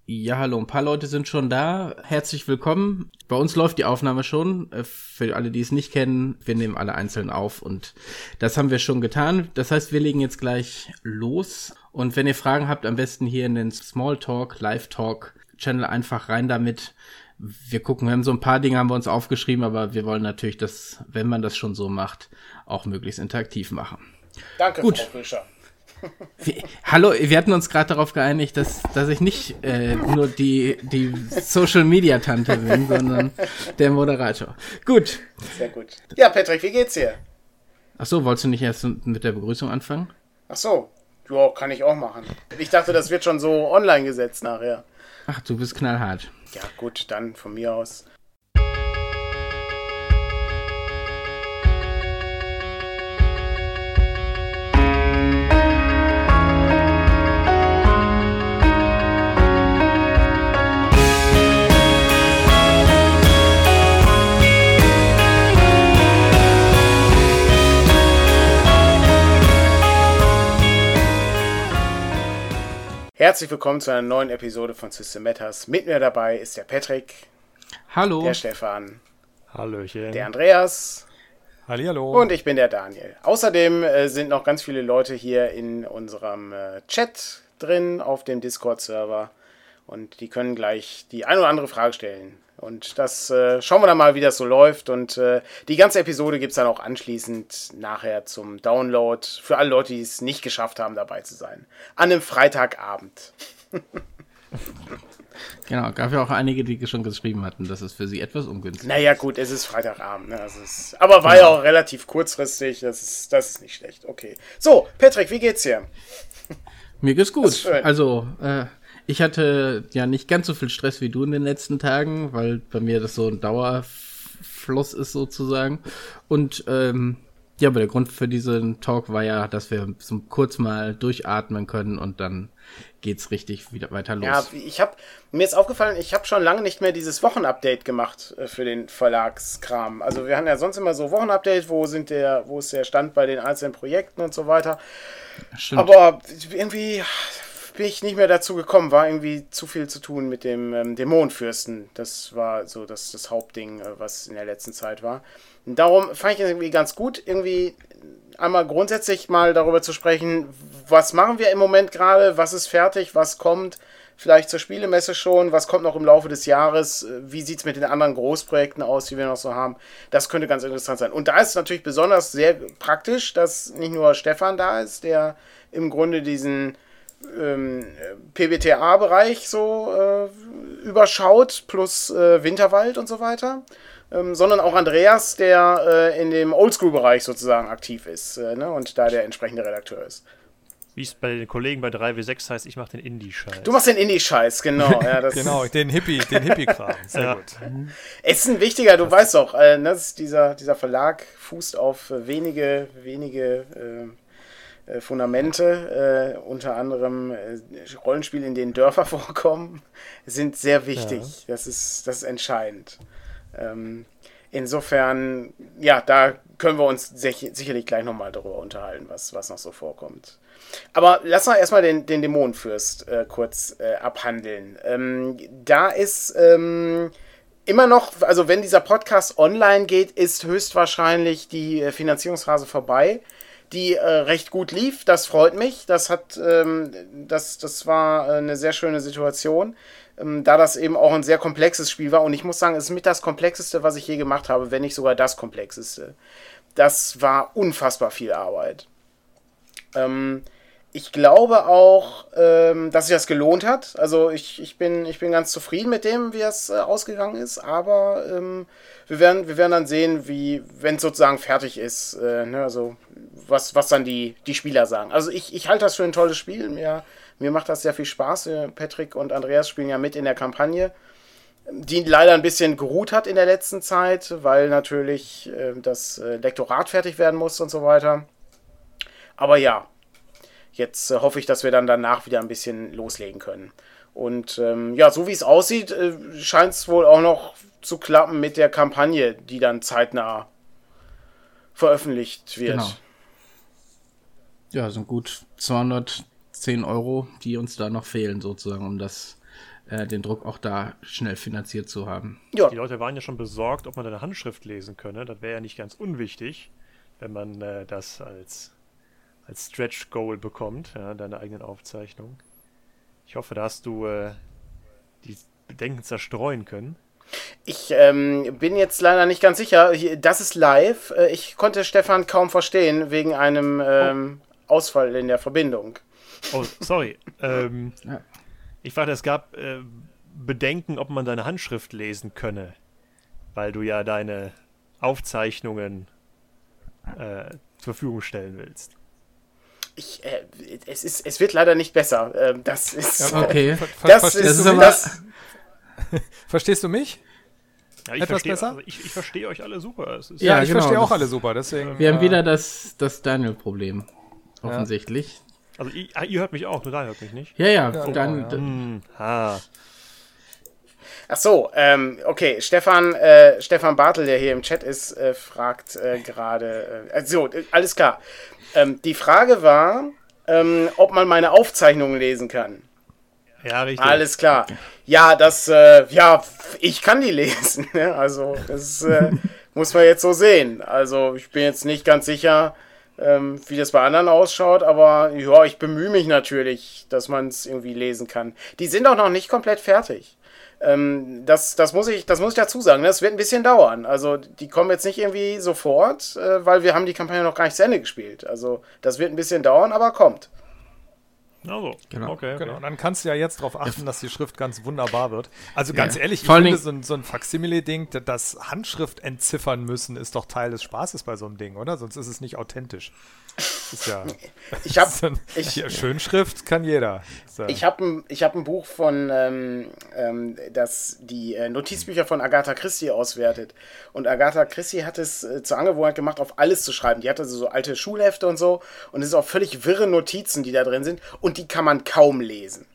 Ja, hallo, ein paar Leute sind schon da. Herzlich willkommen. Bei uns läuft die Aufnahme schon. Für alle, die es nicht kennen, wir nehmen alle einzeln auf und das haben wir schon getan. Das heißt, wir legen jetzt gleich los. Und wenn ihr Fragen habt, am besten hier in den Smalltalk, Live-Talk-Channel einfach rein damit. Wir haben so ein paar Dinge haben wir uns aufgeschrieben, aber wir wollen natürlich das, wenn man das schon so macht, auch möglichst interaktiv machen. Danke, Gut. Frau Fischer. Hallo, wir hatten uns gerade darauf geeinigt, dass ich nicht nur die Social-Media-Tante bin, sondern der Moderator. Gut. Sehr gut. Ja, Patrick, wie geht's dir? Ach so, wolltest du nicht erst mit der Begrüßung anfangen? Ach so, ja, kann ich auch machen. Ich dachte, das wird schon so online gesetzt nachher. Ach, du bist knallhart. Ja, gut, dann von mir aus. Herzlich willkommen zu einer neuen Episode von System Matters. Mit mir dabei ist der Patrick. Hallo. Der Stefan. Hallöchen. Der Andreas. Hallihallo. Und ich bin der Daniel. Außerdem sind noch ganz viele Leute hier in unserem Chat drin auf dem Discord-Server. Und die können gleich die eine oder andere Frage stellen. Und das schauen wir dann mal, wie das so läuft. Und die ganze Episode gibt es dann auch anschließend nachher zum Download. Für alle Leute, die es nicht geschafft haben, dabei zu sein. An einem Freitagabend. Genau, gab ja auch einige, die schon geschrieben hatten, dass es für sie etwas ungünstig ist. Naja gut, es ist Freitagabend. Ne? Aber war ja auch relativ kurzfristig. Das ist nicht schlecht. Okay. So, Patrick, wie geht's dir? Mir geht's gut. Also, ich hatte ja nicht ganz so viel Stress wie du in den letzten Tagen, weil bei mir das so ein Dauerfluss ist sozusagen. Und ja, aber der Grund für diesen Talk war ja, dass wir so kurz mal durchatmen können und dann geht's richtig wieder weiter los. Ja, mir ist aufgefallen, ich habe schon lange nicht mehr dieses Wochenupdate gemacht für den Verlagskram. Also wir haben ja sonst immer so Wochenupdate, wo ist der Stand bei den einzelnen Projekten und so weiter. Stimmt. Aber irgendwie bin ich nicht mehr dazu gekommen, war irgendwie zu viel zu tun mit dem Dämonenfürsten. Das war so das Hauptding, was in der letzten Zeit war. Und darum fand ich es irgendwie ganz gut, irgendwie einmal grundsätzlich mal darüber zu sprechen, was machen wir im Moment gerade, was ist fertig, was kommt, vielleicht zur Spielemesse schon, was kommt noch im Laufe des Jahres, wie sieht es mit den anderen Großprojekten aus, die wir noch so haben. Das könnte ganz interessant sein. Und da ist es natürlich besonders sehr praktisch, dass nicht nur Stefan da ist, der im Grunde diesen PBTA-Bereich so überschaut, plus Winterwald und so weiter, sondern auch Andreas, der in dem Oldschool-Bereich sozusagen aktiv ist und da der entsprechende Redakteur ist. Wie es bei den Kollegen bei 3W6 heißt, ich mache den Indie-Scheiß. Du machst den Indie-Scheiß, genau. Ja, genau, den Hippie-Kram. Sehr gut. Es ist ein wichtiger, du weißt doch, dieser Verlag fußt auf wenige Fundamente, unter anderem Rollenspiele, in denen Dörfer vorkommen, sind sehr wichtig. Ja. Das ist entscheidend. Insofern, ja, da können wir uns sicherlich gleich nochmal darüber unterhalten, was noch so vorkommt. Aber lass mal erstmal den Dämonenfürst kurz abhandeln. Da ist immer noch, also wenn dieser Podcast online geht, ist höchstwahrscheinlich die Finanzierungsphase vorbei, die recht gut lief. Das freut mich. Das war eine sehr schöne Situation, da das eben auch ein sehr komplexes Spiel war. Und ich muss sagen, es ist mit das Komplexeste, was ich je gemacht habe, wenn nicht sogar das Komplexeste. Das war unfassbar viel Arbeit. Ich glaube auch, dass sich das gelohnt hat. Also ich bin ganz zufrieden mit dem, wie es ausgegangen ist. Aber wir werden dann sehen, wenn es sozusagen fertig ist, also was dann die Spieler sagen. Also ich halte das für ein tolles Spiel. Mir macht das sehr viel Spaß. Patrick und Andreas spielen ja mit in der Kampagne, die leider ein bisschen geruht hat in der letzten Zeit, weil natürlich das Lektorat fertig werden muss und so weiter. Aber ja, jetzt hoffe ich, dass wir dann danach wieder ein bisschen loslegen können. Und so wie es aussieht, scheint es wohl auch noch zu klappen mit der Kampagne, die dann zeitnah veröffentlicht wird. Genau. Ja, sind gut 210 €, die uns da noch fehlen, sozusagen, um das den Druck auch da schnell finanziert zu haben. Ja. Die Leute waren ja schon besorgt, ob man deine Handschrift lesen könne. Das wäre ja nicht ganz unwichtig, wenn man das als Stretch-Goal bekommt, ja, deine eigenen Aufzeichnungen. Ich hoffe, da hast du die Bedenken zerstreuen können. Ich bin jetzt leider nicht ganz sicher. Das ist live. Ich konnte Stefan kaum verstehen wegen einem Ausfall in der Verbindung. Oh, sorry. Ja. Ich fragte, es gab Bedenken, ob man deine Handschrift lesen könne, weil du ja deine Aufzeichnungen zur Verfügung stellen willst. Es wird leider nicht besser. Das ist. Okay. Verstehst du mich? Ja, Etwas besser? Also ich verstehe euch alle super. Es ist Ja, ich genau, verstehe auch das- alle super, deswegen. Wir haben wieder das Daniel-Problem. Offensichtlich. Also ihr hört mich auch, nur da hört mich nicht. Ja, Ja, dann. Ach so, okay. Stefan Bartel, der hier im Chat ist, fragt gerade. Alles klar. Die Frage war, ob man meine Aufzeichnungen lesen kann. Ja, richtig. Alles klar. Ja, ich kann die lesen. Ne? Also, das muss man jetzt so sehen. Also, ich bin jetzt nicht ganz sicher, wie das bei anderen ausschaut, aber ja, ich bemühe mich natürlich, dass man es irgendwie lesen kann. Die sind auch noch nicht komplett fertig. Das muss ich dazu sagen. Das wird ein bisschen dauern. Also, die kommen jetzt nicht irgendwie sofort, weil wir haben die Kampagne noch gar nicht zu Ende gespielt. Also, das wird ein bisschen dauern, aber kommt. Also, Genau. Okay. Genau, und dann kannst du ja jetzt darauf achten, dass die Schrift ganz wunderbar wird. Also ganz ehrlich, ich Vor allen finde so ein Faksimile-Ding, das Handschrift entziffern müssen, ist doch Teil des Spaßes bei so einem Ding, oder? Sonst ist es nicht authentisch. Das ist ja... Hier, Schönschrift kann jeder. So. Ich hab ein Buch von, das die Notizbücher von Agatha Christie auswertet. Und Agatha Christie hat es zur Angewohnheit gemacht, auf alles zu schreiben. Die hatte so alte Schulhefte und so. Und es sind auch völlig wirre Notizen, die da drin sind. Und die kann man kaum lesen.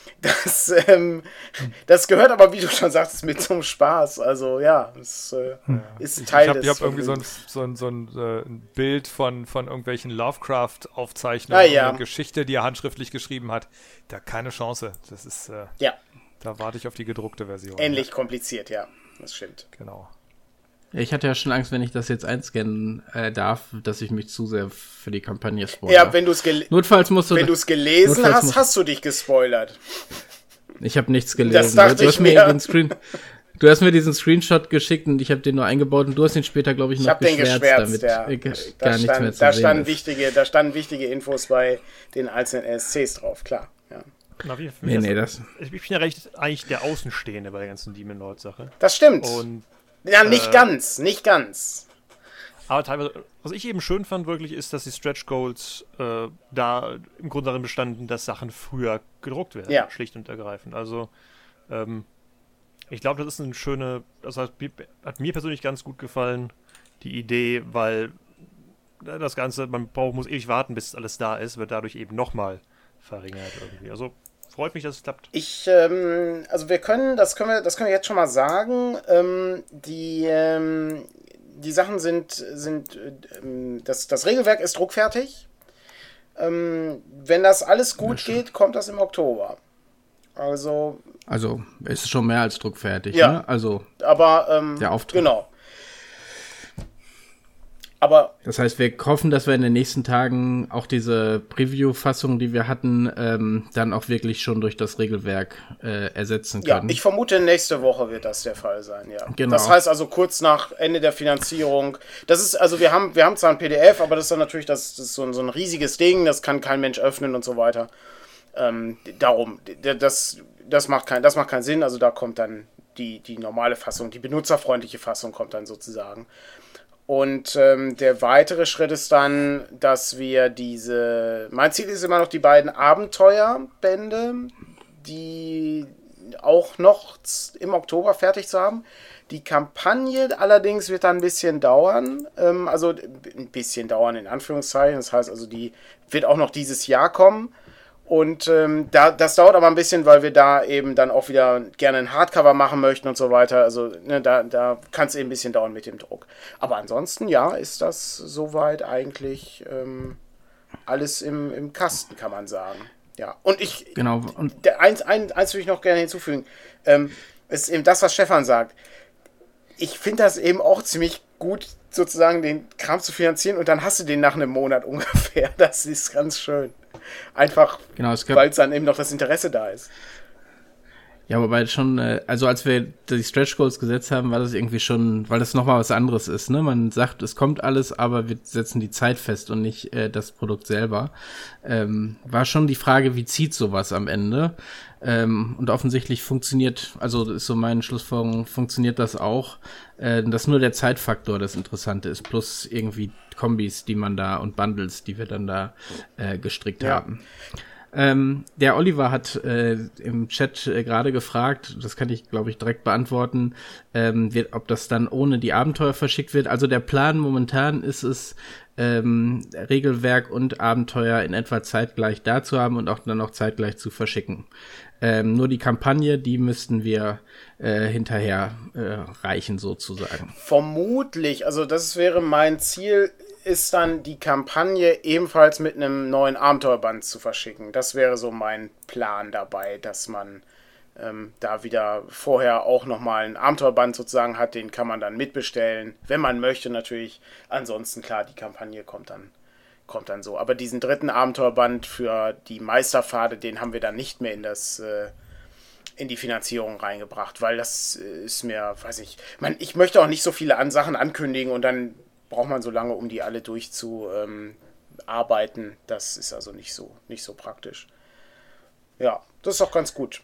Das gehört aber, wie du schon sagst, mit zum Spaß. Also ja, es ist Teil des... Ich habe irgendwie so ein Bild von irgendwelchen Lovecraft-Aufzeichnungen, eine Geschichte, die er handschriftlich geschrieben hat. Da keine Chance. Das ist... Da warte ich auf die gedruckte Version. Ähnlich kompliziert, ja. Das stimmt. Genau. Ich hatte ja schon Angst, wenn ich das jetzt einscannen darf, dass ich mich zu sehr für die Kampagne spoilere. Ja, wenn du es Notfalls gelesen hast, hast du dich gespoilert. Ich habe nichts gelesen. Das dachte ich mir. Du hast mir diesen Screenshot geschickt und ich habe den nur eingebaut und du hast ihn später, glaube ich, noch geschwärzt, damit ja. gar nichts mehr zu sehen ist. Da standen wichtige Infos bei den einzelnen NSCs drauf, klar. Ja. Ich bin ja eigentlich der Außenstehende bei der ganzen Demon Lord-Sache. Das stimmt. Und ja, nicht ganz. Aber teilweise, was ich eben schön fand wirklich, ist, dass die Stretch Goals da im Grunde darin bestanden, dass Sachen früher gedruckt werden. Ja. Schlicht und ergreifend. Also, ich glaube, das ist das hat mir persönlich ganz gut gefallen, die Idee, weil das Ganze, muss ewig warten, bis alles da ist, wird dadurch eben nochmal verringert irgendwie. Also, freut mich, dass es klappt. Also wir können, das können wir jetzt schon mal sagen, die Sachen sind das Regelwerk ist druckfertig. Wenn das alles gut geht, kommt das im Oktober. Also ist schon mehr als druckfertig, ja, ne? Also aber der Auftrag. Genau. Aber das heißt, wir hoffen, dass wir in den nächsten Tagen auch diese Preview-Fassung, die wir hatten, dann auch wirklich schon durch das Regelwerk ersetzen können. Ja, ich vermute, nächste Woche wird das der Fall sein, ja. Genau. Das heißt also kurz nach Ende der Finanzierung. Das ist, also wir haben zwar ein PDF, aber das ist dann natürlich das ist so ein riesiges Ding, das kann kein Mensch öffnen und so weiter. Darum, das macht keinen Sinn, also da kommt dann die normale Fassung, die benutzerfreundliche Fassung kommt dann sozusagen. Und der weitere Schritt ist dann, dass wir mein Ziel ist immer noch die beiden Abenteuerbände, die auch noch im Oktober fertig zu haben. Die Kampagne allerdings wird dann ein bisschen dauern, also ein bisschen dauern in Anführungszeichen, das heißt also, die wird auch noch dieses Jahr kommen. Und das dauert aber ein bisschen, weil wir da eben dann auch wieder gerne ein Hardcover machen möchten und so weiter. Also ne, da kann es eben ein bisschen dauern mit dem Druck. Aber ansonsten, ja, ist das soweit eigentlich alles im Kasten, kann man sagen. Ja, und genau. Und eins würde ich noch gerne hinzufügen, ist eben das, was Stefan sagt. Ich finde das eben auch ziemlich gut, sozusagen den Kram zu finanzieren und dann hast du den nach einem Monat ungefähr. Das ist ganz schön. Einfach, genau, weil es dann eben noch das Interesse da ist. Ja, wobei schon, also als wir die Stretch Goals gesetzt haben, war das irgendwie schon, weil das nochmal was anderes ist, ne? Man sagt, es kommt alles, aber wir setzen die Zeit fest und nicht das Produkt selber. War schon die Frage, wie zieht sowas am Ende? Und offensichtlich funktioniert, also ist so meine Schlussfolgerung, funktioniert das auch, dass nur der Zeitfaktor das Interessante ist, plus irgendwie Kombis, die man da und Bundles, die wir dann da gestrickt haben. Der Oliver hat im Chat gerade gefragt, das kann ich, glaube ich, direkt beantworten, ob das dann ohne die Abenteuer verschickt wird. Also der Plan momentan ist es, Regelwerk und Abenteuer in etwa zeitgleich da zu haben und auch dann noch zeitgleich zu verschicken. Nur die Kampagne, die müssten wir hinterher reichen sozusagen. Vermutlich, also das wäre mein Ziel, ist dann die Kampagne ebenfalls mit einem neuen Abenteuerband zu verschicken. Das wäre so mein Plan dabei, dass man da wieder vorher auch nochmal ein Abenteuerband sozusagen hat, den kann man dann mitbestellen, wenn man möchte natürlich. Ansonsten klar, die Kampagne kommt dann so. Aber diesen dritten Abenteuerband für die Meisterpfade, den haben wir dann nicht mehr in die Finanzierung reingebracht, weil das ist mir, weiß ich, ich möchte auch nicht so viele Sachen ankündigen und dann braucht man so lange, um die alle durchzuarbeiten. Das ist also nicht so praktisch. Ja, das ist doch ganz gut.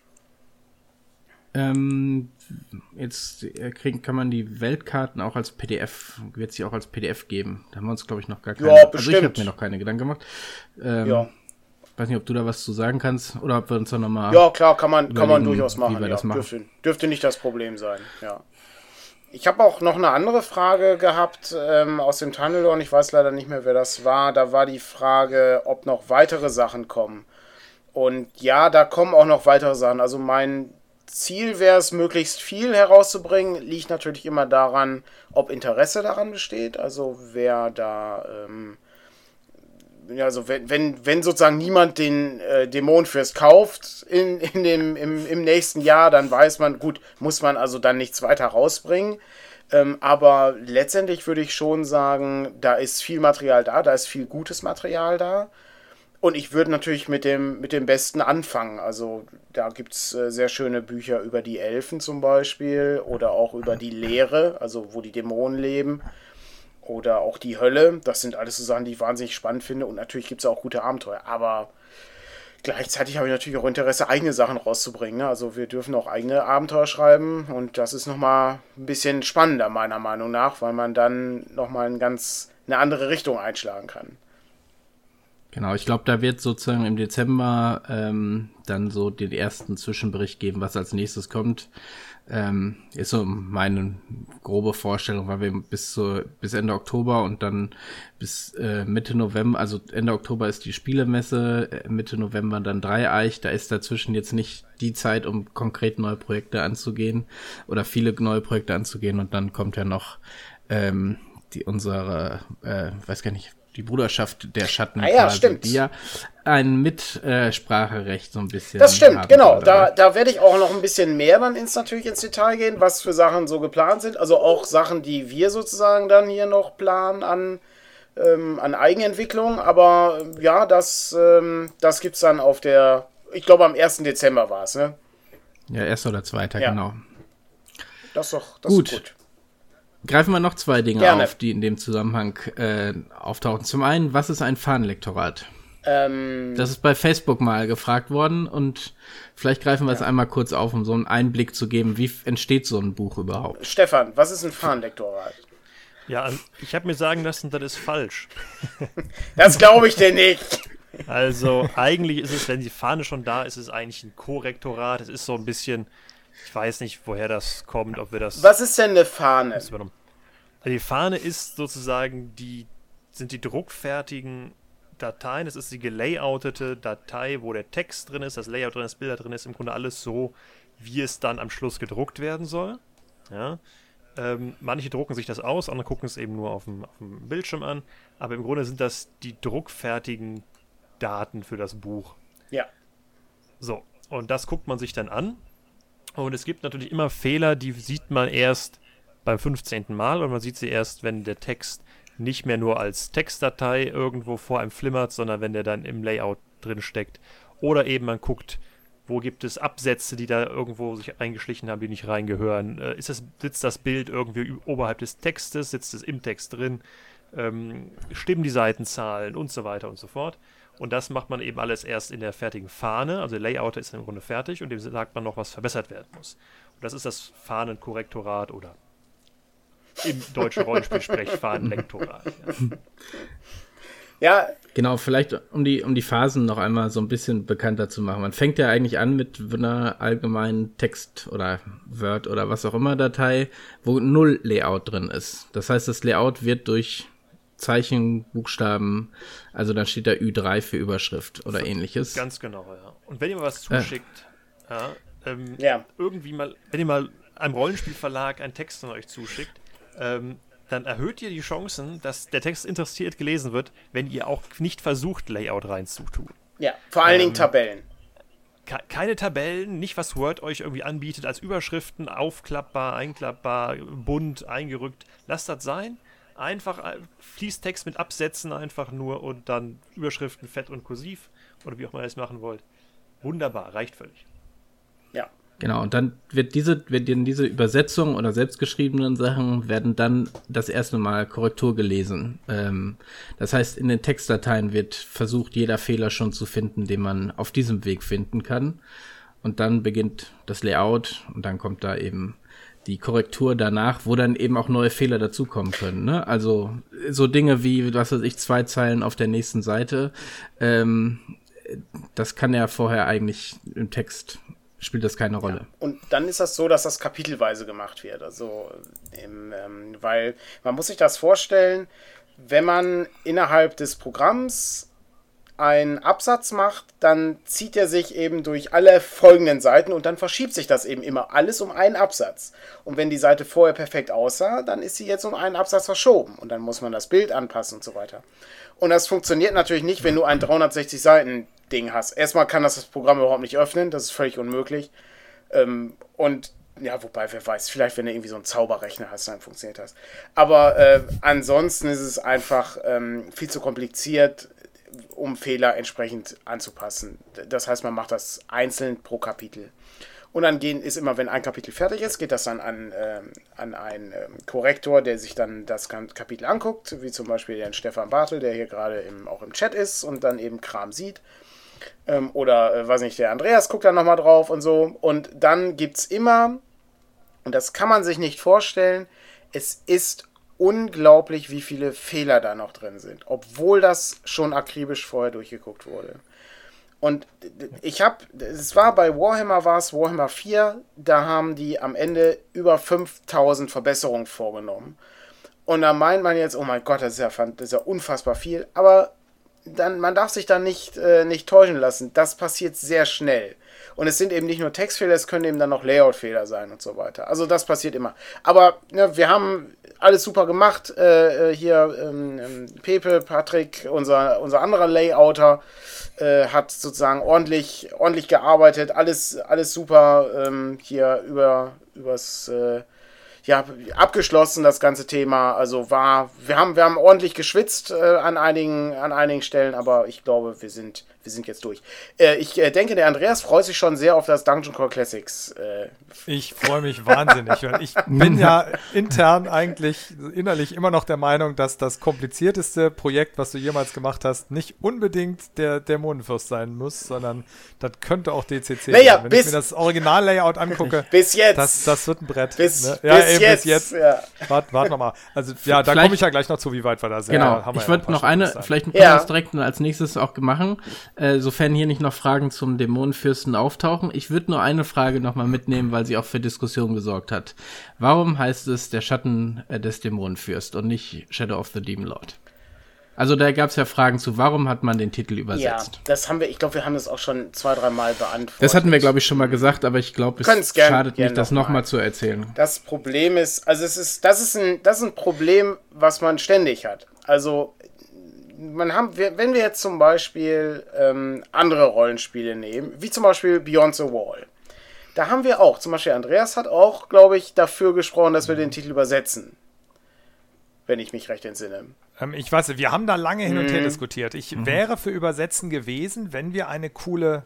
Jetzt kann man die Weltkarten auch als PDF, wird sie auch als PDF geben. Da haben wir uns, glaube ich, noch gar keine. Ja, bestimmt. Also ich habe mir noch keine Gedanken gemacht. Ja. Weiß nicht, ob du da was zu sagen kannst oder ob wir uns dann nochmal. Ja, klar, kann man durchaus machen. Wie wir das machen. Dürfte nicht das Problem sein, ja. Ich habe auch noch eine andere Frage gehabt aus dem Tunnel und ich weiß leider nicht mehr, wer das war. Da war die Frage, ob noch weitere Sachen kommen. Und ja, da kommen auch noch weitere Sachen. Also mein Ziel wäre es, möglichst viel herauszubringen. Liegt natürlich immer daran, ob Interesse daran besteht. Also wer da... also wenn sozusagen niemand den Dämonenfürst kauft im nächsten Jahr, dann weiß man, gut, muss man also dann nichts weiter rausbringen. Aber letztendlich würde ich schon sagen, da ist viel Material da ist viel gutes Material da. Und ich würde natürlich mit dem Besten anfangen. Also da gibt es sehr schöne Bücher über die Elfen zum Beispiel oder auch über die Leere, also wo die Dämonen leben. Oder auch die Hölle. Das sind alles so Sachen, die ich wahnsinnig spannend finde. Und natürlich gibt es auch gute Abenteuer. Aber gleichzeitig habe ich natürlich auch Interesse, eigene Sachen rauszubringen. Also wir dürfen auch eigene Abenteuer schreiben. Und das ist nochmal ein bisschen spannender, meiner Meinung nach, weil man dann nochmal eine andere Richtung einschlagen kann. Genau, ich glaube, da wird sozusagen im Dezember dann so den ersten Zwischenbericht geben, was als nächstes kommt. Ist so meine grobe Vorstellung, weil wir bis Ende Oktober und dann bis Mitte November, also Ende Oktober ist die Spielemesse, Mitte November dann Dreieich, da ist dazwischen jetzt nicht die Zeit, um konkret neue Projekte anzugehen oder viele neue Projekte anzugehen und dann kommt ja noch unsere, weiß gar nicht, die Bruderschaft der Schatten, stimmt. Die ja ein Mitspracherecht so ein bisschen. Das stimmt, genau. Da werde ich auch noch ein bisschen mehr dann natürlich ins Detail gehen, was für Sachen so geplant sind. Also auch Sachen, die wir sozusagen dann hier noch planen an Eigenentwicklung. Aber ja, das gibt's dann ich glaube am 1. Dezember war es, ne? Ja, 1. oder 2. Genau. Das ist gut. Greifen wir noch 2 Dinge Gerne auf, die in dem Zusammenhang auftauchen. Zum einen, was ist ein Fahnenlektorat? Das ist bei Facebook mal gefragt worden und vielleicht greifen wir es einmal kurz auf, um so einen Einblick zu geben, wie entsteht so ein Buch überhaupt? Stefan, was ist ein Fahnenlektorat? Ja, ich habe mir sagen lassen, das ist falsch. Das glaube ich dir nicht. Also eigentlich ist es, wenn die Fahne schon da ist, ist es eigentlich ein Korrektorat. Es ist so ein bisschen... Ich weiß nicht, woher das kommt, ob wir das... Was ist denn eine Fahne? Also die Fahne ist sozusagen sind die druckfertigen Dateien. Es ist die gelayoutete Datei, wo der Text drin ist, das Layout drin ist, Bilder drin ist. Im Grunde alles so, wie es dann am Schluss gedruckt werden soll. Ja. Manche drucken sich das aus, andere gucken es eben nur auf dem Bildschirm an. Aber im Grunde sind das die druckfertigen Daten für das Buch. Ja. So, und das guckt man sich dann an. Und es gibt natürlich immer Fehler, die sieht man erst beim 15. Mal, und man sieht sie erst, wenn der Text nicht mehr nur als Textdatei irgendwo vor einem flimmert, sondern wenn der dann im Layout drin steckt. Oder eben man guckt, wo gibt es Absätze, die da irgendwo sich eingeschlichen haben, die nicht reingehören. Sitzt das Bild irgendwie oberhalb des Textes, sitzt es im Text drin, stimmen die Seitenzahlen und so weiter und so fort. Und das macht man eben alles erst in der fertigen Fahne. Also der Layouter ist im Grunde fertig und dem sagt man noch, was verbessert werden muss. Und das ist das Fahnenkorrektorat oder im deutschen Rollenspielsprech Fahnenlektorat. Ja. Genau, vielleicht um die Phasen noch einmal so ein bisschen bekannter zu machen. Man fängt ja eigentlich an mit einer allgemeinen Text- oder Word- oder was auch immer Datei, wo 0 Layout drin ist. Das heißt, das Layout wird durch Zeichen, Buchstaben, also dann steht da Ü3 für Überschrift oder ähnliches. Ganz genau, ja. Und wenn ihr mal was zuschickt, irgendwie mal, wenn ihr mal einem Rollenspielverlag einen Text von euch zuschickt, dann erhöht ihr die Chancen, dass der Text interessiert gelesen wird, wenn ihr auch nicht versucht, Layout reinzutun. Ja, vor allen Dingen Tabellen. Keine Tabellen, nicht was Word euch irgendwie anbietet als Überschriften, aufklappbar, einklappbar, bunt, eingerückt. Lasst das sein. Einfach Fließtext mit Absätzen einfach nur und dann Überschriften fett und kursiv oder wie auch immer ihr es machen wollt. Wunderbar, reicht völlig. Ja. Genau, und dann wird diese Übersetzung oder selbstgeschriebenen Sachen werden dann das erste Mal Korrektur gelesen. Das heißt, in den Textdateien wird versucht, jeder Fehler schon zu finden, den man auf diesem Weg finden kann. Und dann beginnt das Layout und dann kommt da eben die Korrektur danach, wo dann eben auch neue Fehler dazukommen können, ne? Also so Dinge wie, was weiß ich, 2 Zeilen auf der nächsten Seite, das kann ja vorher eigentlich im Text, spielt das keine Rolle. Ja. Und dann ist das so, dass das kapitelweise gemacht wird, also weil man muss sich das vorstellen, wenn man innerhalb des Programms einen Absatz macht, dann zieht er sich eben durch alle folgenden Seiten und dann verschiebt sich das eben immer alles um einen Absatz. Und wenn die Seite vorher perfekt aussah, dann ist sie jetzt um einen Absatz verschoben und dann muss man das Bild anpassen und so weiter. Und das funktioniert natürlich nicht, wenn du ein 360 Seiten Ding hast. Erstmal kann das Programm überhaupt nicht öffnen, das ist völlig unmöglich. Und ja, wobei, wer weiß, vielleicht wenn du irgendwie so einen Zauberrechner hast, dann funktioniert das. Aber ansonsten ist es einfach viel zu kompliziert, um Fehler entsprechend anzupassen. Das heißt, man macht das einzeln pro Kapitel. Und dann ist immer, wenn ein Kapitel fertig ist, geht das dann an einen Korrektor, der sich dann das Kapitel anguckt, wie zum Beispiel den Stefan Bartel, der hier gerade auch im Chat ist und dann eben Kram sieht. Oder, weiß nicht, der Andreas guckt dann nochmal drauf und so. Und dann gibt's immer, und das kann man sich nicht vorstellen, es ist unglaublich, wie viele Fehler da noch drin sind, obwohl das schon akribisch vorher durchgeguckt wurde. Und es war bei Warhammer 4, da haben die am Ende über 5000 Verbesserungen vorgenommen. Und da meint man jetzt, oh mein Gott, das ist ja unfassbar viel, aber man darf sich da nicht täuschen lassen. Das passiert sehr schnell. Und es sind eben nicht nur Textfehler, es können eben dann noch Layout-Fehler sein und so weiter. Also das passiert immer. Aber ne, wir haben alles super gemacht. Pepe, Patrick, unser anderer Layouter, hat sozusagen ordentlich gearbeitet. Alles super hier übers abgeschlossen, das ganze Thema. Also wir haben ordentlich geschwitzt an einigen Stellen, aber ich glaube, wir sind jetzt durch. Ich denke, der Andreas freut sich schon sehr auf das Dungeon Crawl Classics. Ich freue mich wahnsinnig. Und ich bin ja intern eigentlich innerlich immer noch der Meinung, dass das komplizierteste Projekt, was du jemals gemacht hast, nicht unbedingt der Dämonenfürst sein muss, sondern das könnte auch DCC sein. Wenn ich mir das Original-Layout angucke, bis jetzt. Das wird ein Brett. Bis jetzt. Ja. Warte nochmal. Also ja, da komme ich ja gleich noch zu, wie weit wir da sind. Genau, ich würde noch vielleicht können wir das direkt als nächstes auch machen, sofern hier nicht noch Fragen zum Dämonenfürsten auftauchen. Ich würde nur eine Frage nochmal mitnehmen, weil sie auch für Diskussion gesorgt hat. Warum heißt es der Schatten des Dämonenfürst und nicht Shadow of the Demon Lord? Also da gab es ja Fragen zu, warum hat man den Titel übersetzt? Ja, ich glaube, wir haben das auch schon 2-3 Mal beantwortet. Das hatten wir, glaube ich, schon mal gesagt, aber ich glaube, es schadet nicht, das nochmal zu erzählen. Das Problem ist, also das ist ein Problem, was man ständig hat. Also wenn wir jetzt zum Beispiel andere Rollenspiele nehmen, wie zum Beispiel Beyond the Wall, da haben wir auch, zum Beispiel Andreas hat auch, glaube ich, dafür gesprochen, dass wir den Titel übersetzen. Wenn ich mich recht entsinne. Ich weiß, wir haben da lange hin und her diskutiert. Ich wäre für Übersetzen gewesen, wenn wir eine coole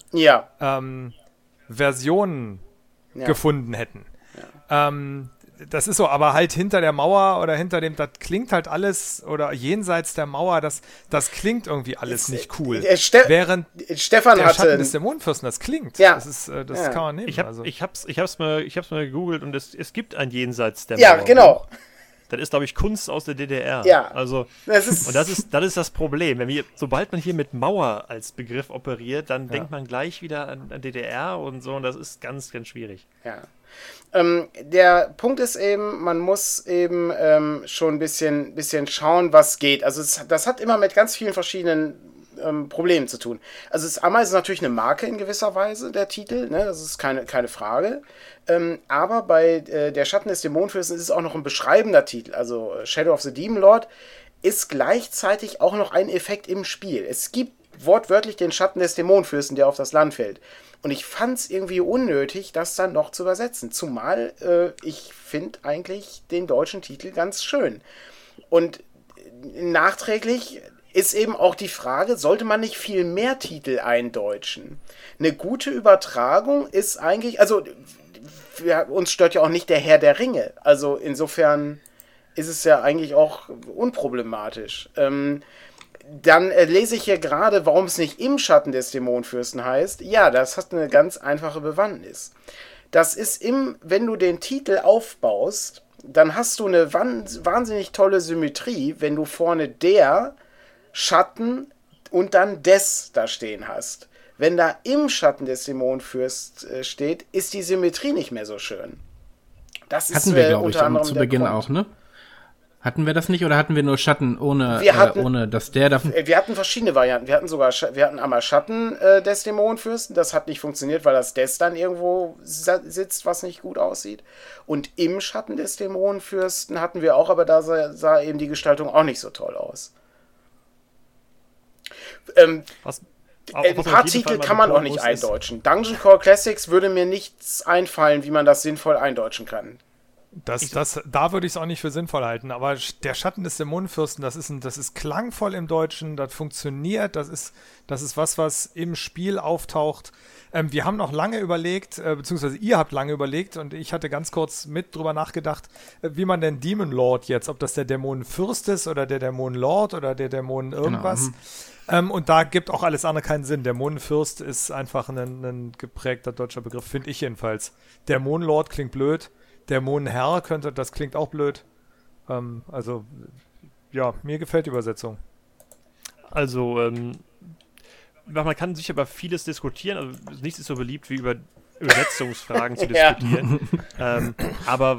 Version gefunden hätten. Ja. Das ist so, aber halt hinter der Mauer oder hinter dem, das klingt halt alles, oder jenseits der Mauer, das klingt irgendwie alles nicht cool. Während Stefan der hatte Schatten des Dämonenfürsten, das klingt. Ja. Das kann man nehmen. Ich hab's mal gegoogelt und es gibt ein Jenseits der Mauer. Ja, genau. Das ist, glaube ich, Kunst aus der DDR. Ja. Also, das ist das Problem. Sobald man hier mit Mauer als Begriff operiert, dann denkt man gleich wieder an DDR und so, und das ist ganz, ganz schwierig. Ja. Der Punkt ist eben, man muss eben schon ein bisschen schauen, was geht. Also das hat immer mit ganz vielen verschiedenen Problemen zu tun. Also einmal ist es natürlich eine Marke in gewisser Weise, der Titel, ne? Das ist keine Frage. Aber bei der Schatten des Dämonenfürsten ist es auch noch ein beschreibender Titel. Also Shadow of the Demon Lord ist gleichzeitig auch noch ein Effekt im Spiel. Es gibt wortwörtlich den Schatten des Dämonenfürsten, der auf das Land fällt. Und ich fand es irgendwie unnötig, das dann noch zu übersetzen. Zumal ich finde eigentlich den deutschen Titel ganz schön. Und nachträglich ist eben auch die Frage, sollte man nicht viel mehr Titel eindeutschen? Eine gute Übertragung ist eigentlich, also uns stört ja auch nicht der Herr der Ringe. Also insofern ist es ja eigentlich auch unproblematisch. Dann lese ich hier gerade, warum es nicht im Schatten des Dämonenfürsten heißt. Ja, das hat eine ganz einfache Bewandtnis. Das ist wenn du den Titel aufbaust, dann hast du eine wahnsinnig tolle Symmetrie, wenn du vorne der Schatten und dann des da stehen hast. Wenn da im Schatten des Dämonenfürst steht, ist die Symmetrie nicht mehr so schön. Das ist hatten wir, glaube ich, zu Beginn Grund. Auch, ne? Hatten wir das nicht oder hatten wir nur Schatten ohne dass der davon... Wir hatten verschiedene Varianten. Wir hatten einmal Schatten des Dämonenfürsten. Das hat nicht funktioniert, weil das des dann irgendwo sitzt, was nicht gut aussieht. Und im Schatten des Dämonenfürsten hatten wir auch, aber da sah eben die Gestaltung auch nicht so toll aus. Ein paar Titel kann man auch nicht eindeutschen. Dungeon Crawl Classics würde mir nichts einfallen, wie man das sinnvoll eindeutschen kann. Da würde ich es auch nicht für sinnvoll halten, aber der Schatten des Dämonenfürsten, das ist klangvoll im Deutschen, das funktioniert, das ist was im Spiel auftaucht. Wir haben noch lange überlegt, beziehungsweise ihr habt lange überlegt und ich hatte ganz kurz mit drüber nachgedacht, wie man den Demon Lord jetzt, ob das der Dämonenfürst ist oder der Dämonenlord oder der Dämonen irgendwas. Genau. Und da gibt auch alles andere keinen Sinn. Dämonenfürst ist einfach ein geprägter deutscher Begriff, finde ich jedenfalls. Dämonenlord klingt blöd. Dämonenherr das klingt auch blöd. Also, ja, mir gefällt die Übersetzung. Also, man kann sicher über vieles diskutieren. Also, nichts ist so beliebt, wie über Übersetzungsfragen zu diskutieren. Aber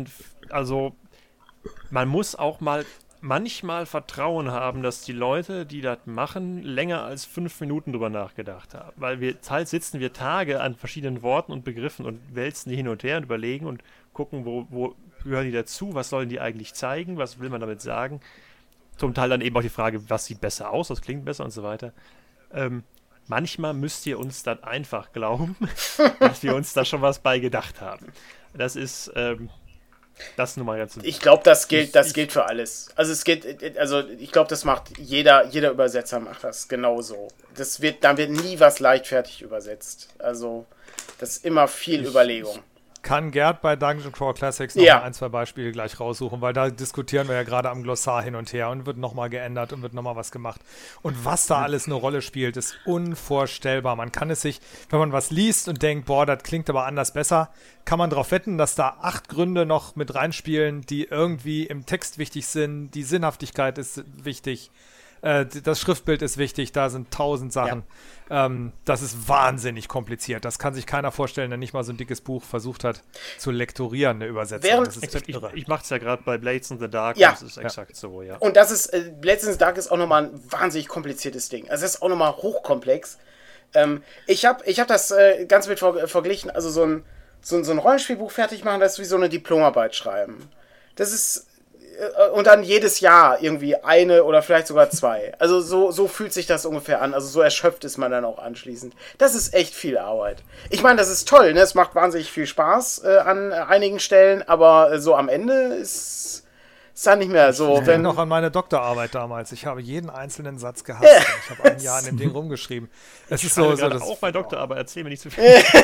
man muss auch manchmal Vertrauen haben, dass die Leute, die das machen, länger als 5 Minuten drüber nachgedacht haben. Weil sitzen wir Tage an verschiedenen Worten und Begriffen und wälzen die hin und her und überlegen und gucken, wo gehören die dazu, was sollen die eigentlich zeigen, was will man damit sagen. Zum Teil dann eben auch die Frage, was sieht besser aus, was klingt besser und so weiter. Manchmal müsst ihr uns dann einfach glauben, dass wir uns da schon was bei gedacht haben. Das ist... das nun mal ganz. Ich glaube, das gilt für alles. Also ich glaube, das macht jeder Übersetzer macht das genauso. Da wird nie was leichtfertig übersetzt. Also das ist immer viel Überlegung. Kann Gerd bei Dungeon Crawl Classics noch mal 1, 2 Beispiele gleich raussuchen, weil da diskutieren wir ja gerade am Glossar hin und her und wird nochmal geändert und wird nochmal was gemacht. Und was da alles eine Rolle spielt, ist unvorstellbar. Man kann es sich, wenn man was liest und denkt, boah, das klingt aber anders besser, kann man darauf wetten, dass da 8 Gründe noch mit reinspielen, die irgendwie im Text wichtig sind. Die Sinnhaftigkeit ist wichtig. Das Schriftbild ist wichtig, da sind 1000 Sachen. Ja. Das ist wahnsinnig kompliziert. Das kann sich keiner vorstellen, der nicht mal so ein dickes Buch versucht hat zu lektorieren, eine Übersetzung. Das ist ich mache es ja gerade bei Blades in the Dark, ja. Das ist exakt so, ja. Und das ist, Blades in the Dark ist auch nochmal ein wahnsinnig kompliziertes Ding. Also das ist auch nochmal hochkomplex. Ich hab das ganz mit verglichen, also so ein Rollenspielbuch fertig machen, das ist wie so eine Diplomarbeit schreiben. Das ist und dann jedes Jahr irgendwie eine oder vielleicht sogar 2. Also so fühlt sich das ungefähr an. Also so erschöpft ist man dann auch anschließend. Das ist echt viel Arbeit. Ich meine, das ist toll, ne? Es macht wahnsinnig viel Spaß an einigen Stellen, aber so am Ende ist dann nicht mehr so. Ich denke noch an meine Doktorarbeit damals. Ich habe jeden einzelnen Satz gehasst. Ich habe ein Jahr an dem Ding rumgeschrieben. Es ist so das auch bei Doktorarbeit, erzähl mir nicht zu viel.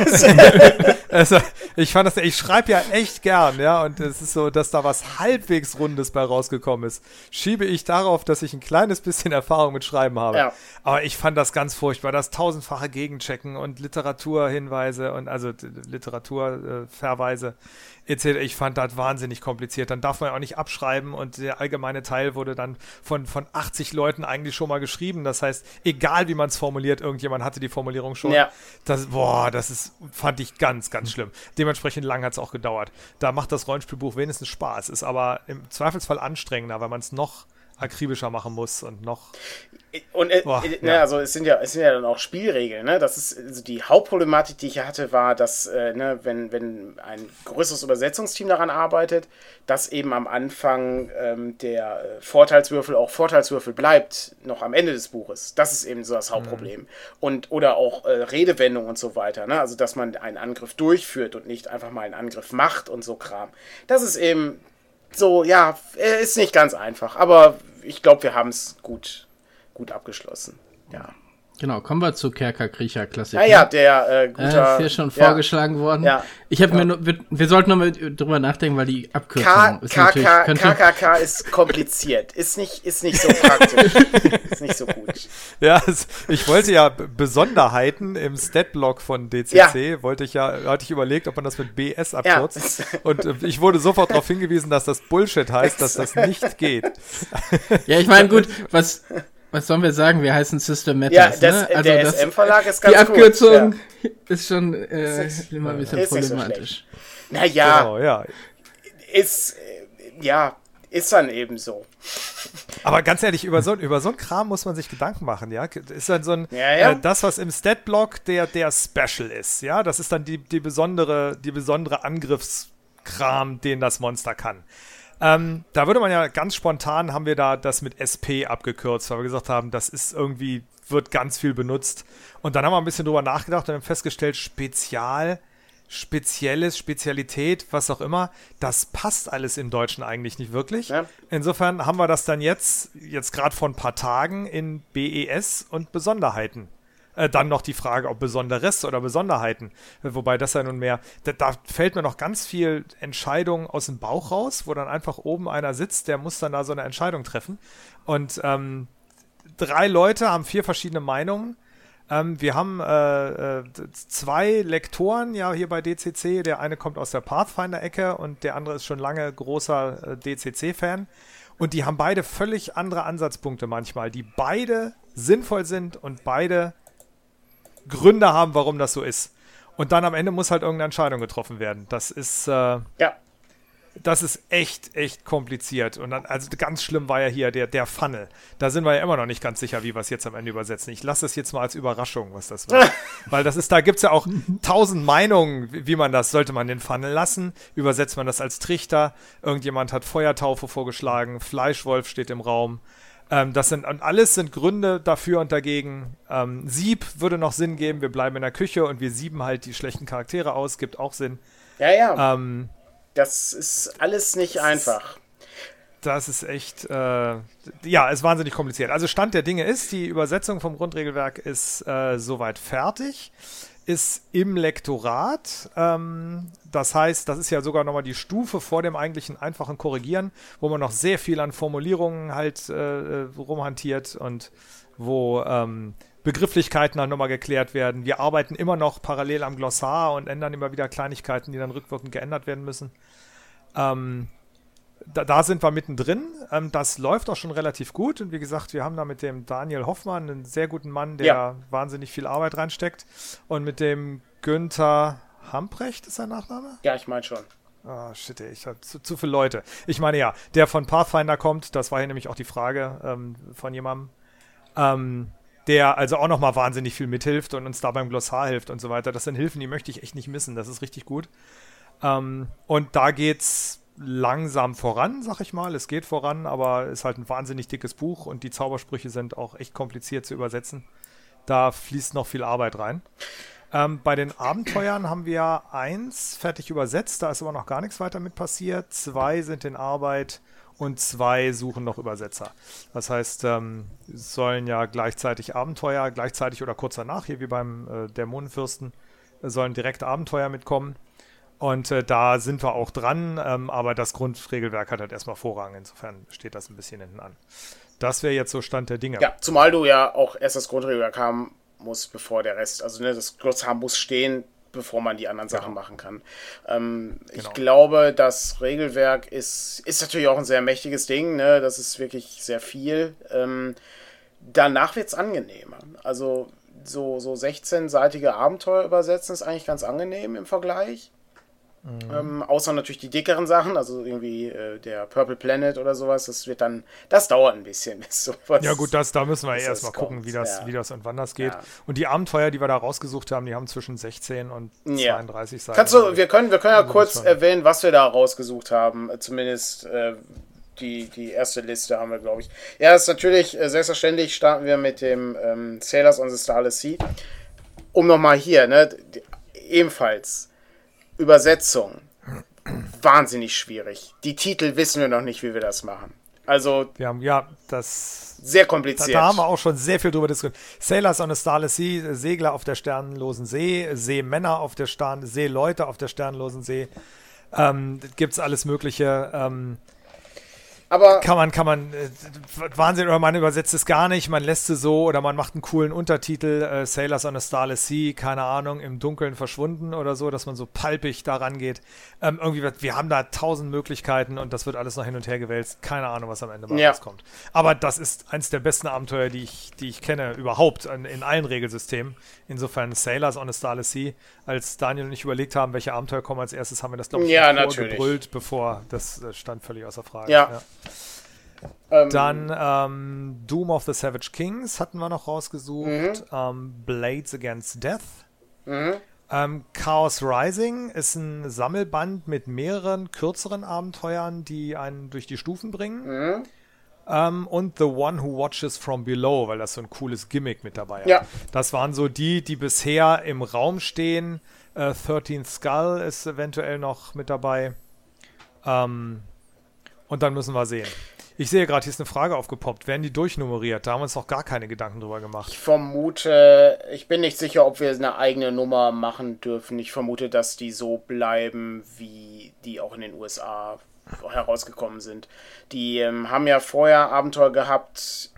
Also, ich schreibe ja echt gern, ja, und es ist so, dass da was halbwegs Rundes bei rausgekommen ist. Schiebe ich darauf, dass ich ein kleines bisschen Erfahrung mit Schreiben habe. Ja. Aber ich fand das ganz furchtbar, das tausendfache Gegenchecken und Literaturhinweise und also Literaturverweise etc. Ich fand das wahnsinnig kompliziert. Dann darf man ja auch nicht abschreiben und der allgemeine Teil wurde dann von 80 Leuten eigentlich schon mal geschrieben. Das heißt, egal wie man es formuliert, irgendjemand hatte die Formulierung schon. Ja. Fand ich ganz, ganz schlimm. Dementsprechend lang hat es auch gedauert. Da macht das Rollenspielbuch wenigstens Spaß, ist aber im Zweifelsfall anstrengender, weil man es noch akribischer machen muss und noch... Und also es sind ja dann auch Spielregeln, ne? Das ist also die Hauptproblematik, die ich hatte, war, dass wenn ein größeres Übersetzungsteam daran arbeitet, dass eben am Anfang der Vorteilswürfel auch Vorteilswürfel bleibt, noch am Ende des Buches. Das ist eben so das Hauptproblem. Oder auch Redewendung und so weiter, ne? Also dass man einen Angriff durchführt und nicht einfach mal einen Angriff macht und so Kram. Das ist eben so, ja, ist nicht ganz einfach, aber ich glaube, wir haben es gut abgeschlossen. Ja. Genau, kommen wir zu Kerker-Kriecher-Klassiker. Ja, der guter... ist hier schon vorgeschlagen worden. Ja. Ich habe wir sollten noch mal drüber nachdenken, weil die Abkürzung ist natürlich... KKK ist kompliziert. Ist nicht so praktisch. Ist nicht so gut. Ja, ich wollte ja Besonderheiten im Stat-Block von DCC, hatte ich überlegt, ob man das mit BS abkürzt. Ja. Und ich wurde sofort darauf hingewiesen, dass das Bullshit heißt, dass das nicht geht. Ja, ich meine, gut, was sollen wir sagen? Wir heißen System Matters. Ja, also der SM-Verlag ist ganz gut. Die Abkürzung ist schon immer ein bisschen problematisch. So naja, genau, ja. Ist dann eben so. Aber ganz ehrlich, über so ein Kram muss man sich Gedanken machen, ja? Ist dann so ein, das, was im Stat-Block der Special ist, ja? Das ist dann die besondere Angriffskram, den das Monster kann. Da würde man ja ganz spontan, haben wir da das mit SP abgekürzt, weil wir gesagt haben, das ist irgendwie, wird ganz viel benutzt. Und dann haben wir ein bisschen drüber nachgedacht und haben festgestellt, Spezialität, was auch immer, das passt alles im Deutschen eigentlich nicht wirklich. Ja. Insofern haben wir das dann jetzt gerade vor ein paar Tagen in BES und Besonderheiten. Dann noch die Frage, ob Besonderes oder Besonderheiten. Wobei das ja nun mehr, da fällt mir noch ganz viel Entscheidungen aus dem Bauch raus, wo dann einfach oben einer sitzt, der muss dann da so eine Entscheidung treffen. Und 3 Leute haben 4 verschiedene Meinungen. Wir haben 2 Lektoren ja hier bei DCC. Der eine kommt aus der Pathfinder-Ecke und der andere ist schon lange großer DCC-Fan. Und die haben beide völlig andere Ansatzpunkte manchmal, die beide sinnvoll sind und beide Gründe haben, warum das so ist. Und dann am Ende muss halt irgendeine Entscheidung getroffen werden. Das ist das ist echt kompliziert. Und dann, also ganz schlimm war ja hier der Funnel. Da sind wir ja immer noch nicht ganz sicher, wie wir es jetzt am Ende übersetzen. Ich lasse das jetzt mal als Überraschung, was das war. Weil da gibt es ja auch 1000 Meinungen, wie man das, sollte man den Funnel lassen? Übersetzt man das als Trichter? Irgendjemand hat Feuertaufe vorgeschlagen, Fleischwolf steht im Raum. Alles sind Gründe dafür und dagegen. Sieb würde noch Sinn geben, wir bleiben in der Küche und wir sieben halt die schlechten Charaktere aus, gibt auch Sinn. Ja. Das ist alles nicht einfach. Das ist echt, ist wahnsinnig kompliziert. Also Stand der Dinge ist, die Übersetzung vom Grundregelwerk ist soweit fertig, ist im Lektorat. Das heißt, das ist ja sogar nochmal die Stufe vor dem eigentlichen einfachen Korrigieren, wo man noch sehr viel an Formulierungen halt rumhantiert und wo Begrifflichkeiten dann nochmal geklärt werden. Wir arbeiten immer noch parallel am Glossar und ändern immer wieder Kleinigkeiten, die dann rückwirkend geändert werden müssen. Da sind wir mittendrin. Das läuft auch schon relativ gut. Und wie gesagt, wir haben da mit dem Daniel Hoffmann einen sehr guten Mann, der wahnsinnig viel Arbeit reinsteckt. Und mit dem Günther Hamprecht ist sein Nachname? Ja, ich meine schon. Oh, shit, ich habe zu viele Leute. Ich meine ja, der von Pathfinder kommt, das war hier nämlich auch die Frage von jemandem, der also auch nochmal wahnsinnig viel mithilft und uns da beim Glossar hilft und so weiter. Das sind Hilfen, die möchte ich echt nicht missen. Das ist richtig gut. Und da geht's langsam voran, sag ich mal. Es geht voran, aber ist halt ein wahnsinnig dickes Buch und die Zaubersprüche sind auch echt kompliziert zu übersetzen. Da fließt noch viel Arbeit rein. Bei den Abenteuern haben wir 1 fertig übersetzt, da ist aber noch gar nichts weiter mit passiert. 2 sind in Arbeit und 2 suchen noch Übersetzer. Das heißt, es sollen ja gleichzeitig Abenteuer, gleichzeitig oder kurz danach, hier wie beim Dämonenfürsten, sollen direkt Abenteuer mitkommen. Und da sind wir auch dran, aber das Grundregelwerk hat halt erstmal Vorrang. Insofern steht das ein bisschen hinten an. Das wäre jetzt so Stand der Dinge. Ja, zumal du ja auch erst das Grundregelwerk haben musst, bevor der Rest, also ne, das Glossar muss stehen, bevor man die anderen Sachen machen kann. Ich glaube, das Regelwerk ist natürlich auch ein sehr mächtiges Ding, ne? Das ist wirklich sehr viel. Danach wird es angenehmer. Also so 16-seitige Abenteuer übersetzen ist eigentlich ganz angenehm im Vergleich. Außer natürlich die dickeren Sachen, also irgendwie der Purple Planet oder sowas, das dauert ein bisschen. Bis sowas, ja gut, da müssen wir erst mal gucken, wie das und wann das geht. Ja. Und die Abenteuer, die wir da rausgesucht haben, die haben zwischen 16 und 32 Seiten. Wir können ja kurz erwähnen, was wir da rausgesucht haben, zumindest die erste Liste haben wir, glaube ich. Ja, ist natürlich, selbstverständlich starten wir mit dem Sailors on the Starless Sea. Um nochmal hier, ne, ebenfalls Übersetzung. Wahnsinnig schwierig. Die Titel wissen wir noch nicht, wie wir das machen. Also, wir haben, das sehr kompliziert. Da haben wir auch schon sehr viel drüber diskutiert. Sailors on a Starless Sea, Segler auf der sternenlosen See, Seemänner auf der Seeleute auf der sternenlosen See. Gibt's alles Mögliche. Aber kann man Wahnsinn, oder man übersetzt es gar nicht, man lässt es so oder man macht einen coolen Untertitel, Sailors on a Starless Sea, keine Ahnung, im Dunkeln verschwunden oder so, dass man so palpig da rangeht. Irgendwie, wir haben da 1000 Möglichkeiten und das wird alles noch hin und her gewälzt. Keine Ahnung, was am Ende mal rauskommt. Aber das ist eins der besten Abenteuer, die ich kenne, überhaupt in allen Regelsystemen. Insofern Sailors on a Starless Sea. Als Daniel und ich überlegt haben, welche Abenteuer kommen als erstes, haben wir das, glaube ich, vorgebrüllt, bevor das stand völlig außer Frage. Ja. Dann Doom of the Savage Kings hatten wir noch rausgesucht. Blades Against Death. Chaos Rising ist ein Sammelband mit mehreren kürzeren Abenteuern, die einen durch die Stufen bringen. Und The One Who Watches From Below, weil das so ein cooles Gimmick mit dabei hat. Ja. Das waren so die bisher im Raum stehen. 13th Skull ist eventuell noch mit dabei. Und dann müssen wir sehen. Ich sehe gerade, hier ist eine Frage aufgepoppt. Werden die durchnummeriert? Da haben wir uns noch gar keine Gedanken drüber gemacht. Ich vermute, ich bin nicht sicher, ob wir eine eigene Nummer machen dürfen. Ich vermute, dass die so bleiben, wie die auch in den USA herausgekommen sind. Die haben ja vorher Abenteuer gehabt,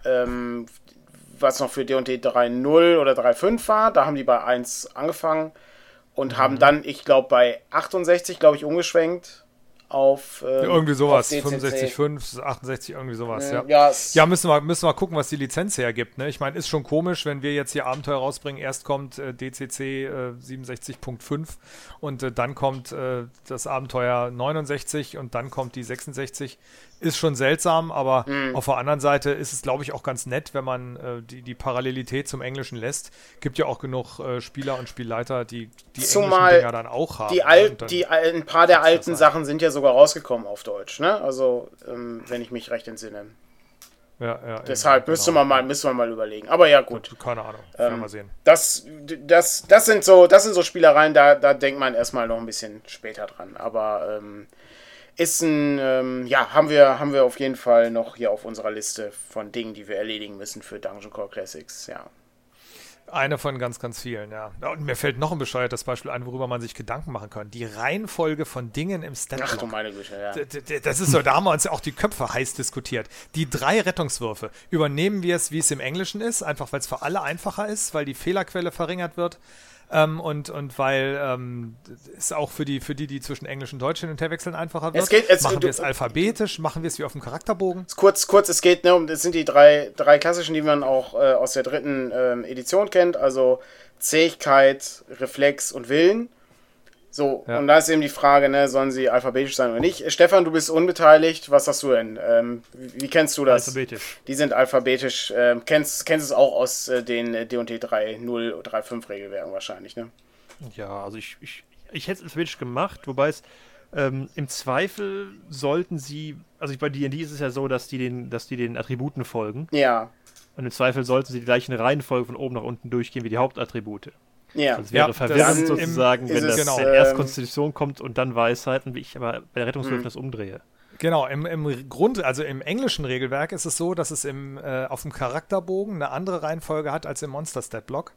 was noch für D&D 3.0 oder 3.5 war. Da haben die bei 1 angefangen und haben dann, ich glaube, bei 68, umgeschwenkt. Auf irgendwie sowas, 65,5, 68, irgendwie sowas, ja. Müssen wir gucken, was die Lizenz hergibt, ne? Ich meine, ist schon komisch, wenn wir jetzt hier Abenteuer rausbringen, erst kommt DCC 67.5 und dann kommt das Abenteuer 69 und dann kommt die 66. Ist schon seltsam, aber auf der anderen Seite ist es, glaube ich, auch ganz nett, wenn man die Parallelität zum Englischen lässt. Gibt ja auch genug Spieler und Spielleiter, die englischen Dinger dann auch haben. Ein paar der alten Sachen sind ja sogar rausgekommen auf Deutsch, ne? Also, wenn ich mich recht entsinne. Ja. Deshalb müssen wir mal überlegen. Aber ja, gut. Keine Ahnung. Werden wir sehen. Das sind so Spielereien, da denkt man erstmal noch ein bisschen später dran. Aber ist haben wir auf jeden Fall noch hier auf unserer Liste von Dingen, die wir erledigen müssen für Dungeon Core Classics, ja. Eine von ganz, ganz vielen, ja. Und mir fällt noch ein bescheuertes Beispiel ein, worüber man sich Gedanken machen kann. Die Reihenfolge von Dingen im Statblock. Ach du meine Güte, ja. Das ist so, da haben wir uns ja auch die Köpfe heiß diskutiert. Die 3 Rettungswürfe, übernehmen wir es, wie es im Englischen ist, einfach weil es für alle einfacher ist, weil die Fehlerquelle verringert wird. Und weil es auch für die zwischen Englisch und Deutsch hin und her wechseln einfacher wird. Machen wir es alphabetisch, machen wir es wie auf dem Charakterbogen. Kurz, es geht, ne, es sind die drei klassischen, die man auch aus der 3. Edition kennt, also Zähigkeit, Reflex und Willen. So, ja. Und da ist eben die Frage, ne, sollen sie alphabetisch sein oder nicht? Stefan, du bist unbeteiligt, was sagst du denn? Wie kennst du das? Alphabetisch. Die sind alphabetisch. Kennst es auch aus den D&D 3.0 oder 3.5 Regelwerken wahrscheinlich, ne? Ja, also ich hätte es alphabetisch gemacht, wobei es Im Zweifel sollten sie, also bei D&D ist es ja so, dass die den Attributen folgen. Ja. Und im Zweifel sollten sie die gleiche Reihenfolge von oben nach unten durchgehen wie die Hauptattribute. Ja. Also es wäre verwirrend sozusagen, wenn das erst Konstitution kommt und dann Weisheit, und wie ich aber bei der Rettungswürfen das umdrehe. Genau, im englischen Regelwerk ist es so, dass es auf dem Charakterbogen eine andere Reihenfolge hat als im Monster-Stat-Block.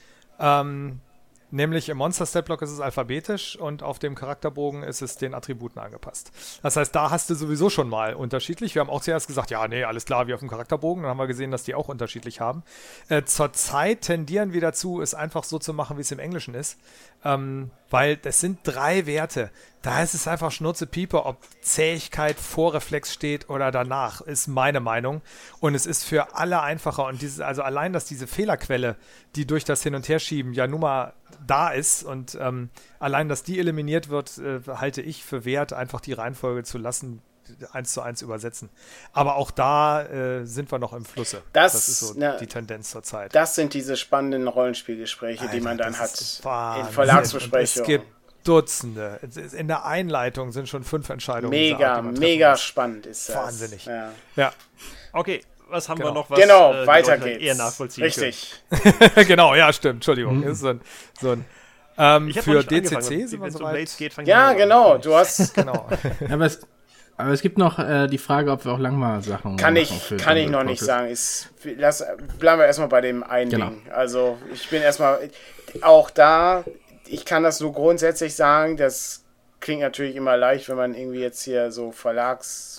Nämlich im Monster-Stat-Block ist es alphabetisch und auf dem Charakterbogen ist es den Attributen angepasst. Das heißt, da hast du sowieso schon mal unterschiedlich. Wir haben auch zuerst gesagt, ja, nee, alles klar, wie auf dem Charakterbogen. Dann haben wir gesehen, dass die auch unterschiedlich haben. Zurzeit tendieren wir dazu, es einfach so zu machen, wie es im Englischen ist. Weil das sind 3 Werte. Da ist es einfach Schnurze-Piepe, ob Zähigkeit vor Reflex steht oder danach, ist meine Meinung. Und es ist für alle einfacher. Und also allein, dass diese Fehlerquelle, die durch das Hin- und Herschieben ja nun mal da ist und allein, dass die eliminiert wird, halte ich für wert, einfach die Reihenfolge zu lassen, 1:1 übersetzen. Aber auch da sind wir noch im Flusse. Das ist so die Tendenz zur Zeit. Das sind diese spannenden Rollenspielgespräche, Alter, die man dann hat in Verlagsbesprechungen. Es gibt Dutzende. In der Einleitung sind schon 5 Entscheidungen. Mega spannend ist das. Wahnsinnig. Ja. Okay, was haben wir noch? Was, weiter geht's. Eher nachvollziehen Richtig. Genau, ja, stimmt. Entschuldigung. Ist so ein für DCC sind wir so weit. Ja, genau. Du hast... genau. Aber es gibt noch die Frage, ob wir auch Langmal-Sachen Kann ich noch nicht sagen. Bleiben wir erstmal bei dem einen Ding. Also ich bin erstmal auch da, ich kann das nur grundsätzlich sagen, das klingt natürlich immer leicht, wenn man irgendwie jetzt hier so Verlagsmensch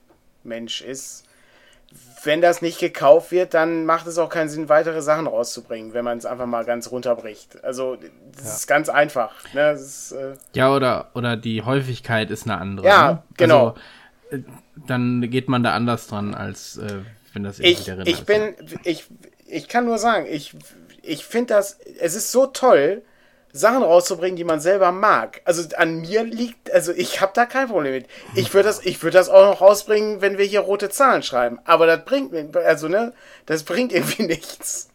ist. Wenn das nicht gekauft wird, dann macht es auch keinen Sinn, weitere Sachen rauszubringen, wenn man es einfach mal ganz runterbricht. Also, das ist ganz einfach. Ne? Das ist, ja, oder die Häufigkeit ist eine andere. Ja, ne? genau. Also, dann geht man da anders dran, als wenn das irgendwie der Renner ist. Ich kann nur sagen, ich finde das, es ist so toll, Sachen rauszubringen, die man selber mag. Also an mir liegt, also ich habe da kein Problem mit. Ich würde das auch noch rausbringen, wenn wir hier rote Zahlen schreiben. Aber das bringt irgendwie nichts.